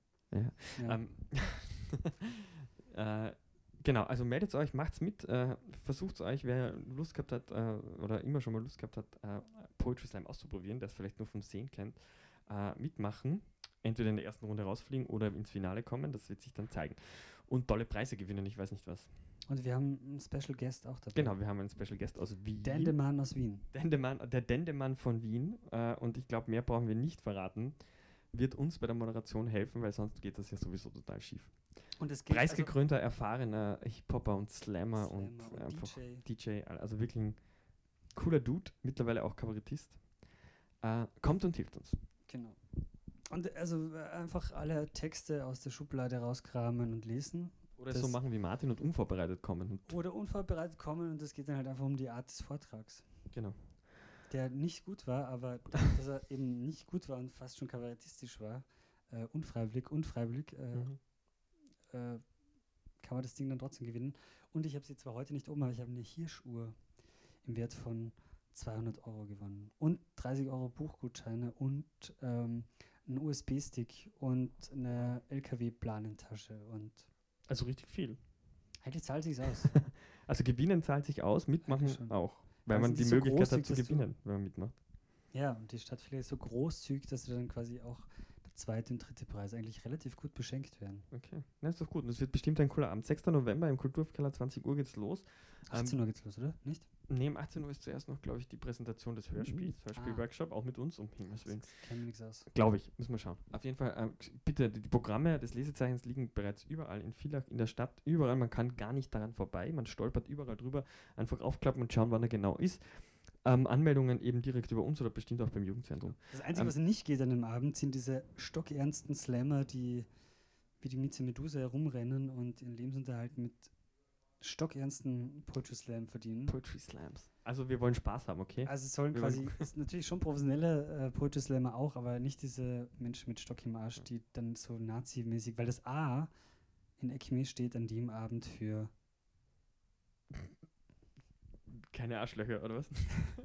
Genau, also meldet euch, macht's mit, versucht es euch, wer Lust gehabt hat oder immer schon mal Lust gehabt hat, Poetry Slam auszuprobieren, der es vielleicht nur vom Sehen kennt, mitmachen, entweder in der ersten Runde rausfliegen oder ins Finale kommen, das wird sich dann zeigen. Und tolle Preise gewinnen, ich weiß nicht was. Und wir haben einen Special Guest auch dabei. Genau, wir haben einen Special Guest aus Wien. Dendemann aus Wien. Der Dendemann von Wien, und ich glaube, mehr brauchen wir nicht verraten, wird uns bei der Moderation helfen, weil sonst geht das ja sowieso total schief. Und es geht preisgekrönter, erfahrener Hip-Hopper und Slammer und einfach DJ, also wirklich ein cooler Dude, mittlerweile auch Kabarettist. Kommt und hilft uns. Genau. Und also einfach alle Texte aus der Schublade rauskramen und lesen. Oder so machen wie Martin und unvorbereitet kommen. Oder unvorbereitet kommen, und es geht dann halt einfach um die Art des Vortrags. Genau. Der nicht gut war, aber dadurch, dass er eben nicht gut war und fast schon kabarettistisch war, unfreiwillig, kann man das Ding dann trotzdem gewinnen. Und ich habe sie zwar heute nicht oben, aber ich habe eine Hirschuhr im Wert von 200 € gewonnen. Und 30 € Buchgutscheine und einen USB-Stick und eine LKW-Planentasche. Also richtig viel. Eigentlich zahlt sich's aus. Also gewinnen zahlt sich aus, mitmachen auch. Weil also man die Möglichkeit hat zu gewinnen, wenn man mitmacht. Ja, und die Stadtfiliale ist so großzügig, dass du dann quasi auch der zweite und dritte Preis eigentlich relativ gut beschenkt werden. Okay, na, ist doch gut. Und es wird bestimmt ein cooler Abend. 6. November im Kulturkeller, 20 Uhr geht's los. 18 Uhr geht's los, oder? Nicht? Nee, um 18 Uhr ist zuerst noch, glaube ich, die Präsentation des Hörspiels, Hörspiel-Workshop, auch mit uns, um Himmels Willen. Kennen wir nichts aus. Glaube ich, müssen wir schauen. Auf jeden Fall, bitte, die Programme des Lesezeichens liegen bereits überall in Villach, in der Stadt, überall. Man kann gar nicht daran vorbei, man stolpert überall drüber. Einfach aufklappen und schauen, wann er genau ist. Anmeldungen eben direkt über uns oder bestimmt auch beim Jugendzentrum. Das Einzige, was nicht geht an dem Abend, sind diese stockernsten Slammer, die wie die Mieze Medusa herumrennen und ihren Lebensunterhalt mit stockernsten Poetry Slam verdienen. Poetry Slams. Also wir wollen Spaß haben, okay? Also es sollen quasi, ist natürlich schon professionelle Poetry Slammer auch, aber nicht diese Menschen mit Stock im Arsch, die dann so Nazi-mäßig, weil das A in Ekme steht an dem Abend für keine Arschlöcher, oder was?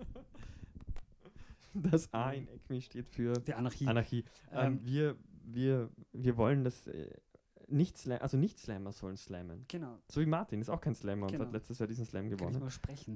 Das A in Ekme steht für Anarchie. Wir wollen das nicht Slammer sollen slammen. Genau. So wie Martin, ist auch kein Slammer und hat letztes Jahr diesen Slam gewonnen. Kann ich mal sprechen.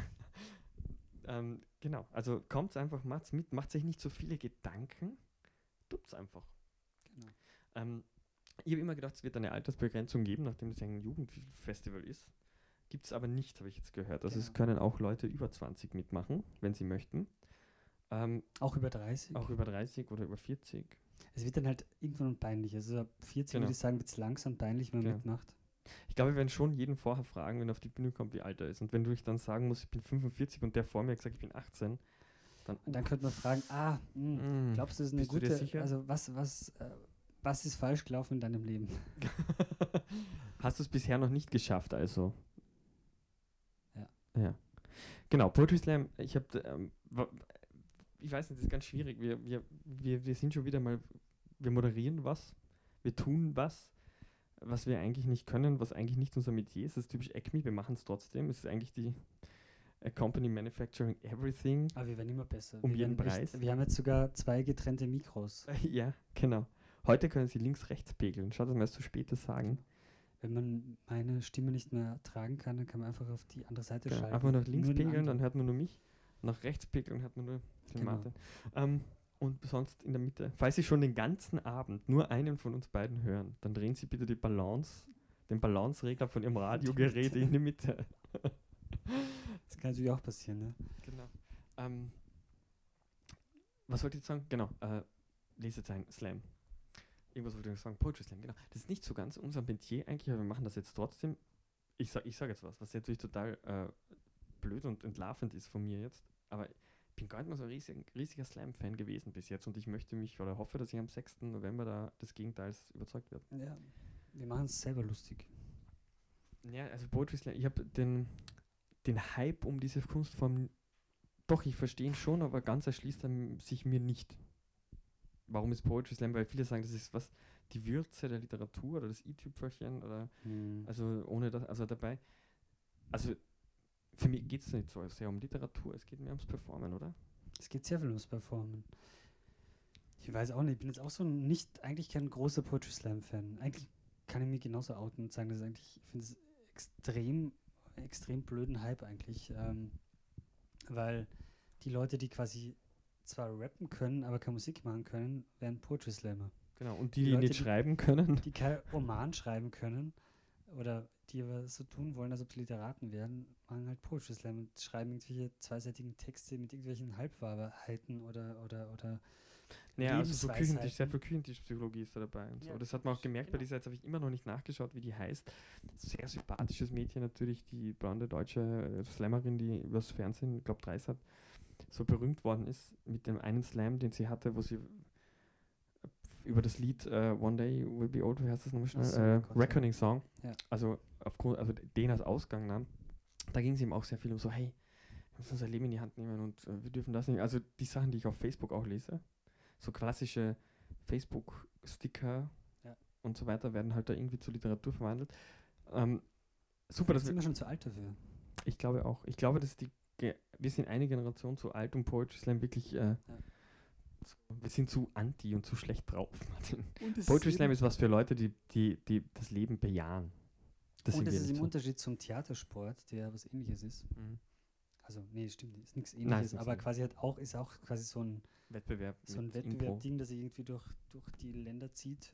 Genau, also kommt einfach, macht's mit, macht sich nicht so viele Gedanken, tut's einfach. Genau. Ich habe immer gedacht, es wird eine Altersbegrenzung geben, nachdem das ja ein Jugendfestival ist. Gibt es aber nicht, habe ich jetzt gehört. Also es können auch Leute über 20 mitmachen, wenn sie möchten. Auch über 30? Auch über 30 oder über 40. Es wird dann halt irgendwann peinlich. Also ab 40 würde ich sagen, wird es langsam peinlich, wenn man mitmacht. Ich glaube, wir werden schon jeden vorher fragen, wenn er auf die Bühne kommt, wie alt er ist. Und wenn du dich dann sagen musst, ich bin 45 und der vor mir hat gesagt, ich bin 18, dann... Und dann könnte man fragen, glaubst du, das ist eine gute... Also was ist falsch gelaufen in deinem Leben? Hast du es bisher noch nicht geschafft, also? Ja. Ja. Genau, Poetry Slam, ich habe... ich weiß nicht, das ist ganz schwierig. Wir sind schon wieder mal, wir moderieren was, wir tun was wir eigentlich nicht können, was eigentlich nicht unser Metier ist. Das ist typisch Acme, wir machen es trotzdem. Es ist eigentlich die Company Manufacturing Everything. Aber wir werden immer besser. Um jeden Preis. Wir haben jetzt sogar 2 getrennte Mikros. Ja, genau. Heute können Sie links-rechts pegeln. Schaut, dass wir es zu spät sagen. Wenn man meine Stimme nicht mehr tragen kann, dann kann man einfach auf die andere Seite Genau, schalten. einfach nach links Nur den pegeln, dann anderen. hört man nur mich. Nach rechts pegeln hört man nur den Genau. Martin. Und sonst in der Mitte. Falls Sie schon den ganzen Abend nur einen von uns beiden hören, dann drehen Sie bitte den Balanceregler von Ihrem Radiogerät in die Mitte. Das kann natürlich auch passieren, ne? Genau. Was wollte ich jetzt sagen? Genau. Lesezeichen, Slam. Irgendwas wollte ich noch sagen. Poetry Slam, genau. Das ist nicht so ganz unser Metier eigentlich, aber wir machen das jetzt trotzdem. Ich sag jetzt was jetzt natürlich total blöd und entlarvend ist von mir jetzt, aber ich bin gar nicht mal so ein riesiger Slam-Fan gewesen bis jetzt und ich möchte mich oder hoffe, dass ich am 6. November da des Gegenteils überzeugt werde. Ja, wir machen es selber lustig. Ja, also Poetry Slam, ich habe den Hype um diese Kunstform, doch, ich verstehe ihn schon, aber ganz erschließt er sich mir nicht. Warum ist Poetry Slam? Weil viele sagen, das ist was, die Würze der Literatur oder das i-Tüpfelchen oder also ohne das, also dabei. Also für mich geht es nicht so sehr um Literatur, es geht mehr ums Performen, oder? Es geht sehr viel ums Performen. Ich weiß auch nicht, ich bin jetzt auch so eigentlich kein großer Poetry Slam-Fan. Eigentlich kann ich mich genauso outen und sagen, dass ich finde es extrem blöden Hype eigentlich. Weil die Leute, die quasi zwar rappen können, aber keine Musik machen können, werden Poetry Slammer. Genau, und die Leute, nicht schreiben können. Die kein Roman schreiben können oder die aber so tun wollen, als ob sie Literaten wären, machen halt Poetry Slam und schreiben irgendwelche zweiseitigen Texte mit irgendwelchen Halbwahrheiten oder Ja, also so Lebensweisheiten. sehr viel Küchentischpsychologie ist da dabei. Und so. Ja, Das hat man auch gemerkt bei dieser, jetzt habe ich immer noch nicht nachgeschaut, wie die heißt. Sehr sympathisches Mädchen natürlich, die blonde deutsche Slammerin, die übers Fernsehen, ich glaube Dreisat, so berühmt worden ist mit dem einen Slam, den sie hatte, wo sie über das Lied One Day Will Be Old, wie heißt das nochmal schnell? Reckoning Song. Ja. Also den als Ausgang nahm. Da ging es ihm auch sehr viel um so, hey, wir müssen unser Leben in die Hand nehmen und wir dürfen das nicht. Also die Sachen, die ich auf Facebook auch lese, so klassische Facebook-Sticker und so weiter, werden halt da irgendwie zur Literatur verwandelt. Super, Jetzt sind wir schon zu alt dafür. Ich glaube auch. Ich glaube, dass wir sind eine Generation zu alt, um Poetry Slam wirklich wir sind zu anti und zu schlecht drauf, Martin. Poetry Slam ist was für Leute, die das Leben bejahen. Das und sind es wir ist nicht im so. Unterschied zum Theatersport, der was Ähnliches ist. Mhm. Also, nee, stimmt, ist nichts Nein, Ähnliches, ist nichts aber Ähnliches. quasi ist auch quasi so ein Wettbewerb. Wettbewerb-Ding, das sich irgendwie durch die Länder zieht,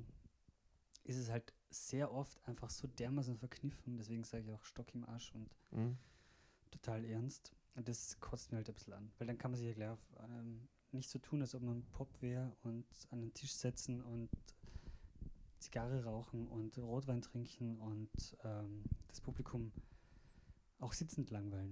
ist es halt sehr oft einfach so dermaßen verkniffen, deswegen sage ich auch Stock im Arsch und total ernst. Und das kotzt mir halt ein bisschen an, weil dann kann man sich ja gleich auf nicht so tun, als ob man Pop wäre und an den Tisch setzen und Zigarre rauchen und Rotwein trinken und das Publikum auch sitzend langweilen.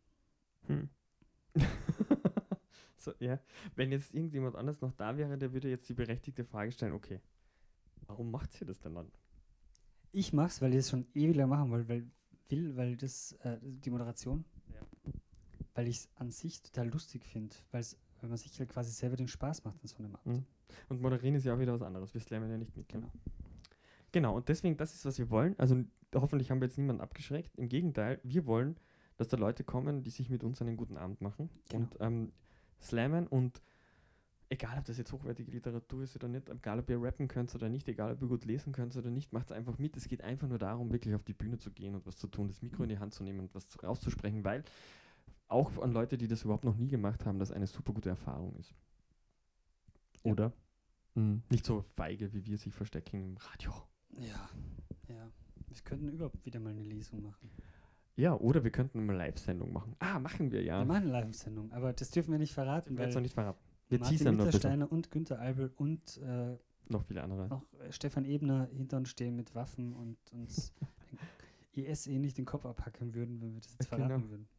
So, ja. Wenn jetzt irgendjemand anders noch da wäre, der würde jetzt die berechtigte Frage stellen, okay, warum macht ihr das denn dann? Ich mach's, weil ich es schon ewig lang machen weil das die Moderation, weil ich es an sich total lustig finde, weil man sich halt quasi selber den Spaß macht in so einem Abend. Und moderieren ist ja auch wieder was anderes. Wir slammen ja nicht mit. Genau, und deswegen, das ist, was wir wollen. Also hoffentlich haben wir jetzt niemanden abgeschreckt. Im Gegenteil, wir wollen, dass da Leute kommen, die sich mit uns einen guten Abend machen und slammen und egal, ob das jetzt hochwertige Literatur ist oder nicht, egal, ob ihr rappen könnt oder nicht, egal, ob ihr gut lesen könnt oder nicht, macht es einfach mit. Es geht einfach nur darum, wirklich auf die Bühne zu gehen und was zu tun, das Mikro in die Hand zu nehmen und was rauszusprechen, weil auch an Leute, die das überhaupt noch nie gemacht haben, das eine super gute Erfahrung ist. Oder? Nicht so feige, wie wir sich verstecken im Radio. Ja. Wir könnten überhaupt wieder mal eine Lesung machen. Ja, oder wir könnten eine Live-Sendung machen. Machen wir, ja. Wir machen eine Live-Sendung, aber das dürfen wir nicht verraten. Wir noch nicht verraten. Wir Martin Mittersteiner und Günther Albel und noch viele andere. Noch Stefan Ebner hinter uns stehen mit Waffen und uns IS nicht den Kopf abhacken würden, wenn wir das jetzt verraten würden.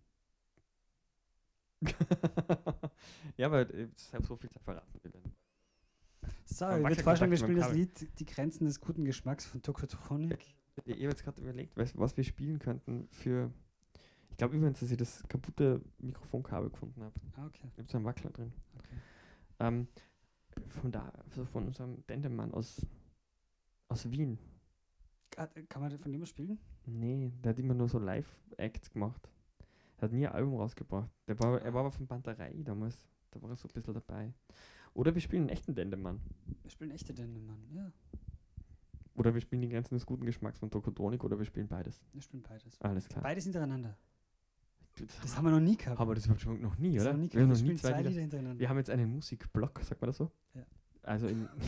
Ja, aber so viel Zeit verraten wir werden. So, ich würde vorschlagen, wir spielen das Lied Die Grenzen des guten Geschmacks von Tokotronic. Ich habe jetzt gerade überlegt, was wir spielen könnten für. Ich glaube übrigens, dass ich das kaputte Mikrofonkabel gefunden habe. Ah, okay. Ich habe so einen Wackler drin. Okay. Also von unserem Dendemann aus Wien. Kann man von dem spielen? Nee, der hat immer nur so Live-Acts gemacht. Er hat nie ein Album rausgebracht. Er war aber von Banterei damals. Da war er so ein bisschen dabei. Oder wir spielen einen echten Dendemann. Wir spielen echte Dendemann, ja. Oder wir spielen die Grenzen des guten Geschmacks von Tokotronik oder wir spielen beides. Wir spielen beides. Alles klar. Beides hintereinander. Das haben wir noch nie gehabt. Haben wir das überhaupt schon noch nie, Das oder? haben wir nie Wir haben gehabt. noch Wir nie spielen zwei Lieder. Lieder hintereinander. Wir haben jetzt einen Musikblock, sagt man das so? Ja. Also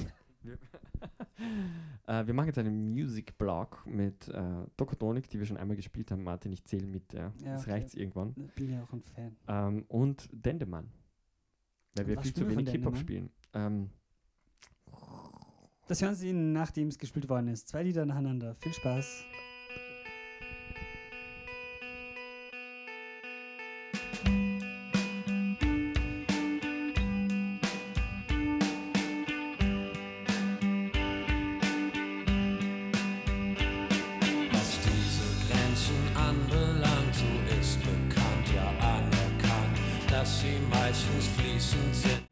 wir machen jetzt einen Music-Blog mit Tokotronik, die wir schon einmal gespielt haben. Martin, ich zähle mit, ja. Ja, Das okay. reicht irgendwann. Ich bin ja auch ein Fan. Und Dendemann. Weil wir Was viel zu spielen wir von wenig Hip-Hop Dendemann? spielen. Das hören Sie Ihnen, nachdem es gespielt worden ist. 2 Lieder nacheinander. Viel Spaß. Was diese Grenzen anbelangt, so ist bekannt, ja anerkannt, dass sie meistens fließend sind.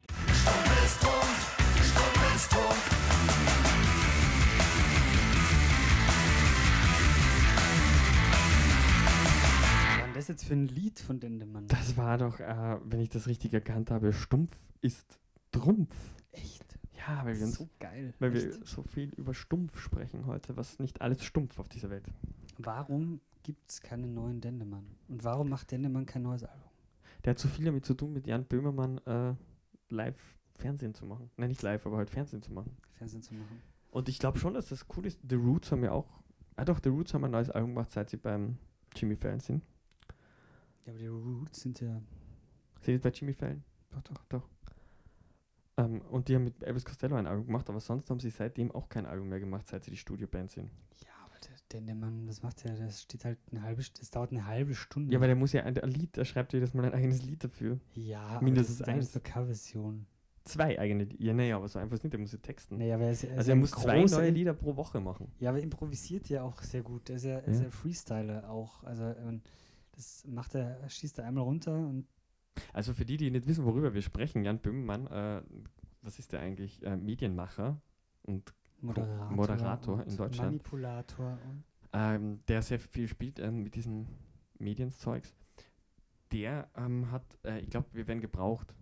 Was war denn das jetzt für ein Lied von Dendemann? Das war doch, wenn ich das richtig erkannt habe, Stumpf ist Trumpf. Echt? Ja, weil wir uns So geil. Weil wir Echt? so viel über Stumpf sprechen heute, was nicht alles stumpf auf dieser Welt. Warum gibt es keinen neuen Dendemann? Und warum macht Dendemann kein neues Album? Der hat so viel damit zu tun, mit Jan Böhmermann live Fernsehen zu machen. Nein, nicht live, aber halt Fernsehen zu machen. Fernsehen zu machen. Und ich glaube schon, dass das cool ist. The Roots haben ja auch, The Roots haben ein neues Album gemacht, seit sie beim Jimmy Fallon sind. Ja, aber die Roots sind ja. Sind jetzt bei Jimmy Fallon? Doch. Und die haben mit Elvis Costello ein Album gemacht, aber sonst haben sie seitdem auch kein Album mehr gemacht, seit sie die Studioband sind. Ja, aber der Dendemann, das macht ja, das steht halt das dauert eine halbe Stunde. Ja, weil der muss ja ein Lied, er schreibt jedes Mal ein eigenes Lied dafür. Ja, mindestens aber das ist eins. eine Coverversion. 2 eigene Lieder. Ja, naja, aber so einfach nicht, der muss ja texten. Naja, aber Also er muss 2 neue Lieder pro Woche machen. Ja, aber improvisiert ja auch sehr gut. Er ist ja, ist ja Freestyler auch. Also das macht er, schießt er einmal runter und. Also für die nicht wissen, worüber wir sprechen, Jan Böhmermann, was ist der eigentlich? Medienmacher und Moderator in und Deutschland. Manipulator. Und Der sehr viel spielt mit diesen Medienzeugs. Der hat, ich glaube, wir werden gebraucht.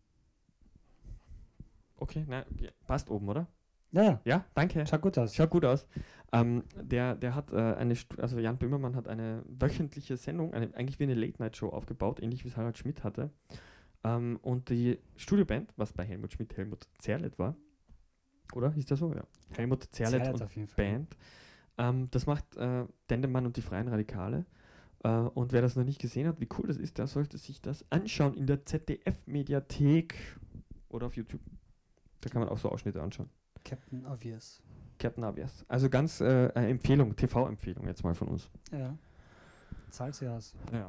Okay, passt oben, oder? ja, Ja, danke. schaut gut aus. Schaut gut aus. Der hat also Jan Böhmermann hat eine wöchentliche Sendung, eigentlich wie eine Late-Night-Show aufgebaut, ähnlich wie es Harald Schmidt hatte. Und die Studioband, was bei Helmut Schmidt Helmut Zerlett war, oder? Hieß der so? Ja. Helmut Zerlett und auf jeden Fall. Band. Das macht Dendemann und die Freien Radikale. Und wer das noch nicht gesehen hat, wie cool das ist, der sollte sich das anschauen in der ZDF-Mediathek oder auf YouTube. Da kann man auch so Ausschnitte anschauen. Captain Obvious. Captain Obvious. Also ganz Empfehlung, TV-Empfehlung jetzt mal von uns. Ja. Zahlt sie aus. Ja.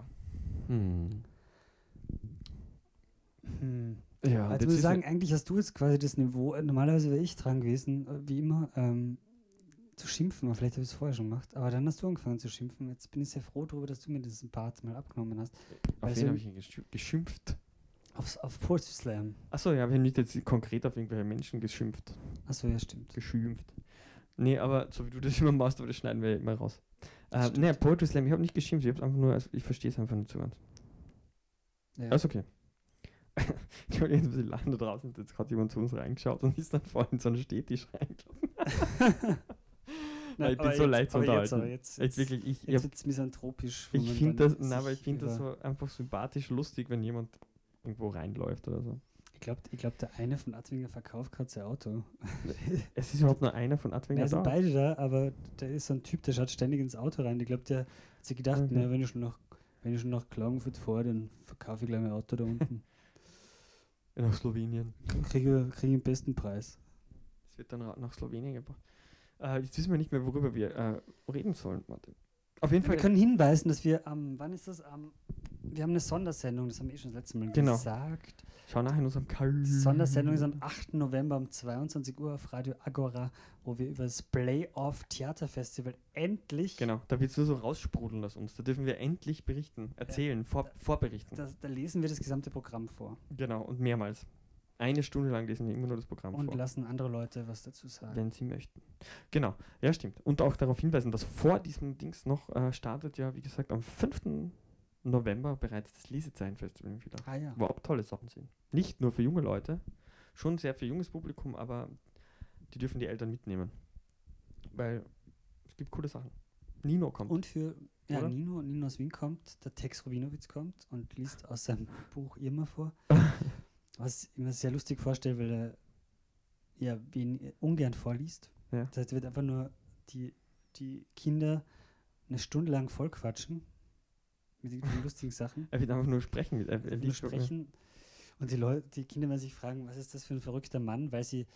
Ja, Also muss ich sagen, eigentlich hast du jetzt quasi das Niveau, normalerweise wäre ich dran gewesen, wie immer, zu schimpfen, aber vielleicht habe ich es vorher schon gemacht, aber dann hast du angefangen zu schimpfen. Jetzt bin ich sehr froh darüber, dass du mir diesen Part mal abgenommen hast. auf wen habe ich ihn geschimpft? Auf Poetry Slam. Achso, ja, wir haben nicht jetzt konkret auf irgendwelche Menschen geschimpft. Achso, ja, stimmt. Geschimpft. Nee, aber so wie du das immer machst, aber das schneiden wir immer raus. Das Nee, Poetry Slam, ich habe nicht geschimpft, ich habe einfach nur, also ich verstehe es einfach nicht so ganz. Ja. Alles okay. Ich wollte jetzt ein bisschen lachen da draußen, hat jetzt gerade jemand zu uns reingeschaut und ist dann vorhin in so einen Städtisch reingelaufen. Nein, ich bin so leicht zu unterhalten. Jetzt wirklich, ich wird es misanthropisch. Ich finde das, aber ich finde das so einfach sympathisch lustig, wenn jemand irgendwo reinläuft oder so. Ich glaube, der eine von Adwinger verkauft gerade sein Auto. Es ist überhaupt nur einer von Adwinger Da da. sind beide da, aber der ist so ein Typ, der schaut ständig ins Auto rein. Ich glaube, der hat sich gedacht, Okay. na, wenn ich schon nach Klagenfurt fahre, dann verkaufe ich gleich mein Auto da unten. Nach Slowenien. Kriege den besten Preis. Es wird dann nach Slowenien gebracht. Jetzt wissen wir nicht mehr, worüber wir reden sollen, Martin. Auf jeden Fall. Wir können hinweisen, dass wir wann ist das? Am Wir haben eine Sondersendung, das haben wir schon das letzte Mal Genau. gesagt. Schau nachher in unserem Kalender. Die Sondersendung ist am 8. November um 22 Uhr auf Radio Agora, wo wir über das Play-Off Theaterfestival endlich, Genau, da wird es nur so raussprudeln aus uns. Da dürfen wir endlich berichten, erzählen, vorberichten. da lesen wir das gesamte Programm vor Genau, und mehrmals. 1 Stunde lang lesen wir immer nur das Programm und vor. lassen andere Leute was dazu sagen. Wenn sie möchten. Genau, ja stimmt. Und auch darauf hinweisen, dass vor diesem Dings noch startet ja, wie gesagt, am 5. November bereits das Lesezeichenfestival in Villach. Ah ja. Wo auch tolle Sachen sind. Nicht nur für junge Leute, schon sehr für junges Publikum, aber die dürfen die Eltern mitnehmen. Weil es gibt coole Sachen. Nino kommt. Und für Oder? Nino aus Wien kommt, der Tex Rubinowitz kommt und liest aus seinem Buch Irma vor. Was ich mir sehr lustig vorstelle, weil er ja ungern vorliest. Ja. Das heißt, er wird einfach nur die Kinder eine Stunde lang vollquatschen mit den lustigen Sachen. Er wird einfach nur sprechen. Er Nur liest wirklich. sprechen. Und die Kinder werden sich fragen, was ist das für ein verrückter Mann, weil sie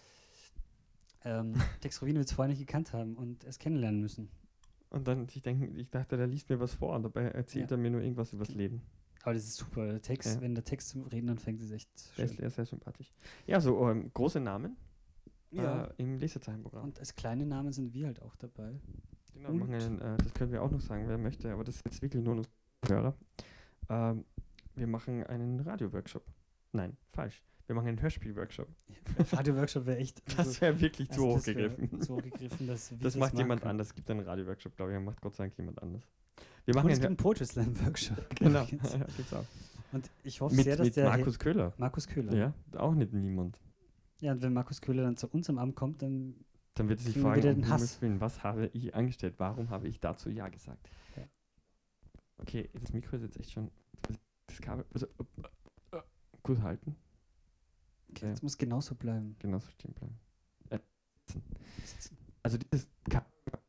Tex Rubinowitz vorher nicht gekannt haben und es kennenlernen müssen. Und dann sich denken, ich dachte, der liest mir was vor und dabei erzählt Ja. er mir nur irgendwas übers Leben. Aber das ist super. Der Text, Ja. wenn der Text zum Reden anfängt, ist echt Der schön. ist sehr, sehr sympathisch. Ja, so große Namen Ja. im Lesezeichenprogramm. Und als kleine Namen sind wir halt auch dabei. Genau, wir machen das können wir auch noch sagen, wer möchte, aber das ist jetzt wirklich nur unsere Hörer. Wir machen einen Radio-Workshop. Nein, falsch. Wir machen einen Hörspiel-Workshop. Radio-Workshop wäre echt. Das wäre wirklich zu das wär hochgegriffen. so hochgegriffen, dass wir Das macht machen jemand können. anders. Es gibt einen Radio-Workshop, glaube ich, macht Gott sei Dank jemand anders. Wir Und machen es gibt einen einen Poetry Slam Workshop. Genau, übrigens. ja, gibt's auch. Und ich hoffe Mit, sehr, dass mit der Markus Köhler. Markus Köhler. Ja, auch nicht niemand. Ja, und wenn Markus Köhler dann zu uns am Abend kommt, dann Dann wird er sich Kriegen wir fragen, wieder um den Hass. Himmels Willen, was habe ich angestellt? Warum habe ich dazu Ja gesagt? Ja. Okay, das Mikro ist jetzt echt schon. Das Kabel. Also, gut halten. okay, das muss genauso bleiben. Genauso stehen bleiben. Also dieses Kabel.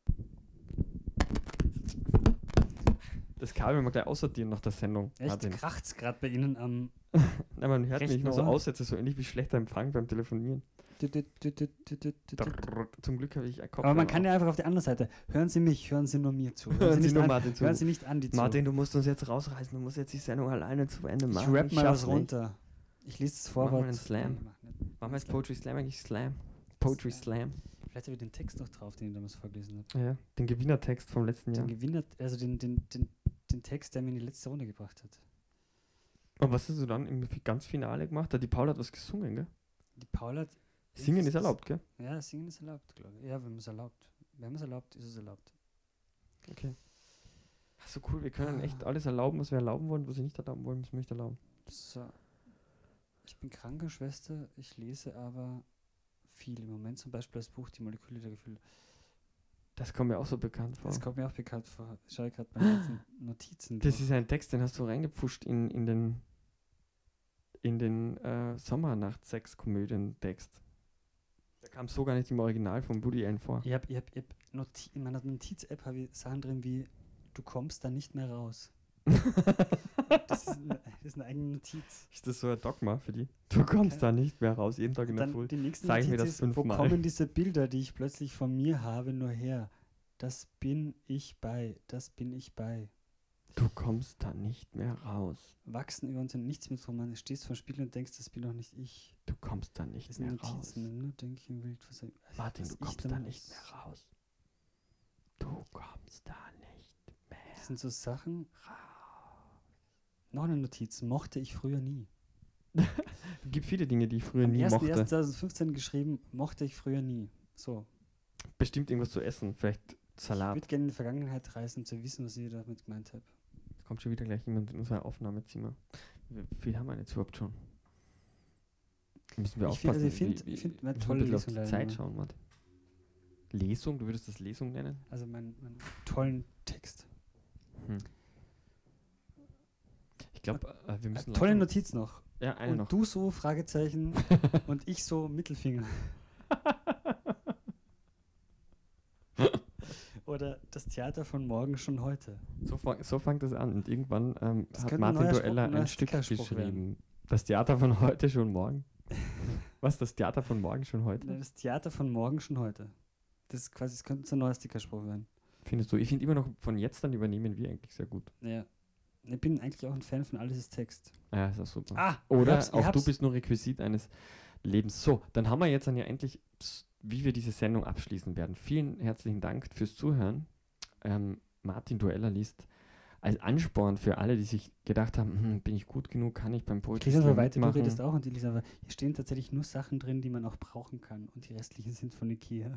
Das Kabel werden wir gleich aussortieren nach der Sendung. Echt Martin. kracht's gerade bei Ihnen am. Nein, man hört mich rechten immer so Ohr. aussetze, so ähnlich wie schlechter Empfang beim Telefonieren. Zum Glück habe ich einen Kopf. Aber man kann ja einfach auf die andere Seite. Hören Sie mich, hören Sie nur mir zu. Hören Sie nicht nur an, Martin zu. Hören Sie nicht Andi zu. Martin, du musst uns jetzt rausreißen. Du musst jetzt die Sendung alleine zu Ende ich machen. rap mal schaff's was nicht. runter. Ich lese das Machen Vorwort. wir einen Slam. Nein, mach nicht. Machen wir jetzt Poetry Slam eigentlich Slam? Poetry Slam. Vielleicht habe ich den Text noch drauf, den ich damals vorgelesen habe. Ja, den Gewinnertext vom letzten Jahr. Den Gewinner, also den Text, der mir in die letzte Runde gebracht hat. Und was hast du dann im ganz Finale gemacht? Die Paula hat was gesungen, gell? Die Paula hat. Singen ist erlaubt, gell? Ja, singen ist erlaubt, glaube ich. Ja, wenn man es erlaubt. Wenn man es erlaubt, ist es erlaubt. Okay. Ach, so cool, wir können echt alles erlauben, was wir erlauben wollen, was wir nicht erlauben wollen, müssen wir nicht erlauben. So. Ich bin Krankenschwester, ich lese aber viel im Moment, zum Beispiel das Buch Die Moleküle der Gefühle. Das kommt mir auch so bekannt vor. Das kommt mir auch bekannt vor. Ich schaue gerade meine ganzen Notizen Das durch. ist ein Text, den hast du reingepfuscht in den Sommernacht-6-Komödien-Text. Der kam so gar nicht im Original von Woody Allen vor. In meiner Notiz-App habe ich Sachen drin wie du kommst da nicht mehr raus. Das ist eine eigene Notiz. Ist das so ein Dogma für die? Du kommst Okay. da nicht mehr raus, jeden Tag in der Dann Früh. die nächste Sag ich mir Notiz das ist, wo 5-mal. kommen diese Bilder, die ich plötzlich von mir habe, nur her? Das bin ich bei, das bin ich bei. Du kommst da nicht mehr raus. Wachsen über uns und nichts mit rum. Du stehst vor dem Spiegel und denkst, das bin doch nicht ich. Du kommst da nicht Das mehr sind raus. Notizen, nur denken wild. Martin, was du ich kommst dann da nicht muss. mehr raus. Du kommst da nicht mehr Das sind so Sachen. Noch eine Notiz. Mochte ich früher nie. Es gibt viele Dinge, die ich früher Am nie mochte. 1.1.2015 geschrieben, mochte ich früher nie. So. Bestimmt irgendwas zu essen, vielleicht Ich Salat. würde gerne in die Vergangenheit reisen, um zu wissen, was ich damit gemeint habe. Es kommt schon wieder gleich jemand in unser Aufnahmezimmer. Wie viel haben wir jetzt überhaupt schon? Müssen wir Ich find- aufpassen. also ich find- wie- ich find, wir meine müssen tolle ein bisschen auf Lesung die leider Zeit nur. schauen, Martin. Lesung? Du würdest das Lesung nennen? Also meinen tollen Text. Ich glaube, wir müssen Tolle langsam- Notiz noch. Ja, eine Und noch. du so, Fragezeichen, und ich so, Mittelfinger. Oder das Theater von morgen schon heute. So fängt das an. Und irgendwann Das hat könnte ein Martin neuer Dueller neuer ein Stück Stickerspruch geschrieben. Das Theater von heute schon morgen? Was, das Theater von morgen schon heute? Das Theater von morgen schon heute. Das ist quasi, das könnte so ein neuer Stickerspruch werden. Findest du? Ich finde immer noch, von jetzt an übernehmen wir eigentlich sehr gut. Ja. Ich bin eigentlich auch ein Fan von Alles ist Text. Ja, ist auch super. Ah, Oder ich auch du hab's. bist nur Requisit eines Lebens. So, dann haben wir jetzt dann ja endlich, wie wir diese Sendung abschließen werden. Vielen herzlichen Dank fürs Zuhören. Martin Dueller liest als Ansporn für alle, die sich gedacht haben, bin ich gut genug, kann ich beim Ich Poetry lese einfach Slam weiter, du mitmachen? redest auch und ich lese aber. Hier stehen tatsächlich nur Sachen drin, die man auch brauchen kann und die restlichen sind von Ikea.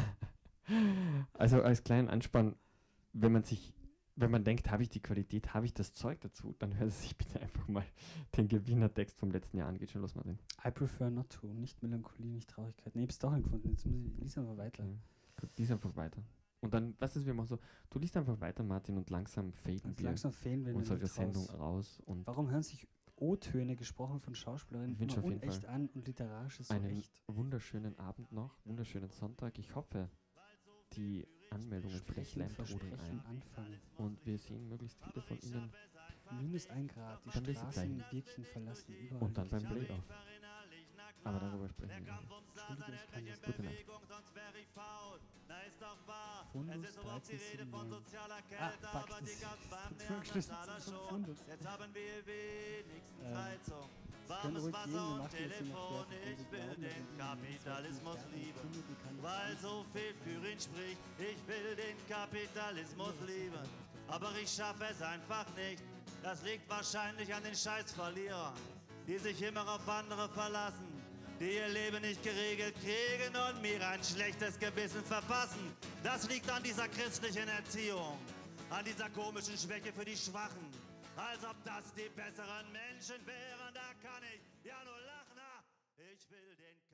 Also als kleinen Ansporn, wenn man denkt, habe ich die Qualität, habe ich das Zeug dazu, dann hört sich bitte einfach mal den Gewinner Text vom letzten Jahr an. Geht schon los, Martin. I prefer not to. Nicht Melancholie, nicht Traurigkeit. Nee, ich hab's doch gefunden. Jetzt muss ich lese einfach weiter. Okay. Gut, lies einfach weiter. Und dann, was ist, wir machen so, du liest einfach weiter, Martin, und langsam faden Und wir langsam fehlen wir unsere nämlich Sendung raus. raus. Und Warum hören sich O-Töne gesprochen von Schauspielerinnen Ich wünsche immer auf jeden unecht Fall an und literarisches so einen echt? wunderschönen Abend noch, wunderschönen Sonntag. Ich hoffe, die Anmeldungen für den Slam trudeln Versprechen, ein. Anfang. Und wir sehen möglichst viele von Ihnen -1 Grad, die Dann lese ich Straßen gleich. Wirkchen verlassen. Überall und dann beim liegt Playoff. Aber darüber sprechen wir. Entschuldige, ich kann das Gute Nacht. Fundus 1379. Ah, fuck, das ist zurückgeschlossen zum Fundus. Jetzt haben wir wenigstens Heizung. Das können Warmes ruhig Wasser gehen, wir und machen jetzt Telefon, noch fertig. ich will den Kapitalismus lieben. Weil so viel für ihn spricht, ich will den Kapitalismus lieben. Aber ich schaffe es einfach nicht, das liegt wahrscheinlich an den Scheißverlierern, die sich immer auf andere verlassen, die ihr Leben nicht geregelt kriegen und mir ein schlechtes Gewissen verpassen. Das liegt an dieser christlichen Erziehung, an dieser komischen Schwäche für die Schwachen. Als ob das die besseren Menschen wären, da kann ich ja nur lachen. Ich will den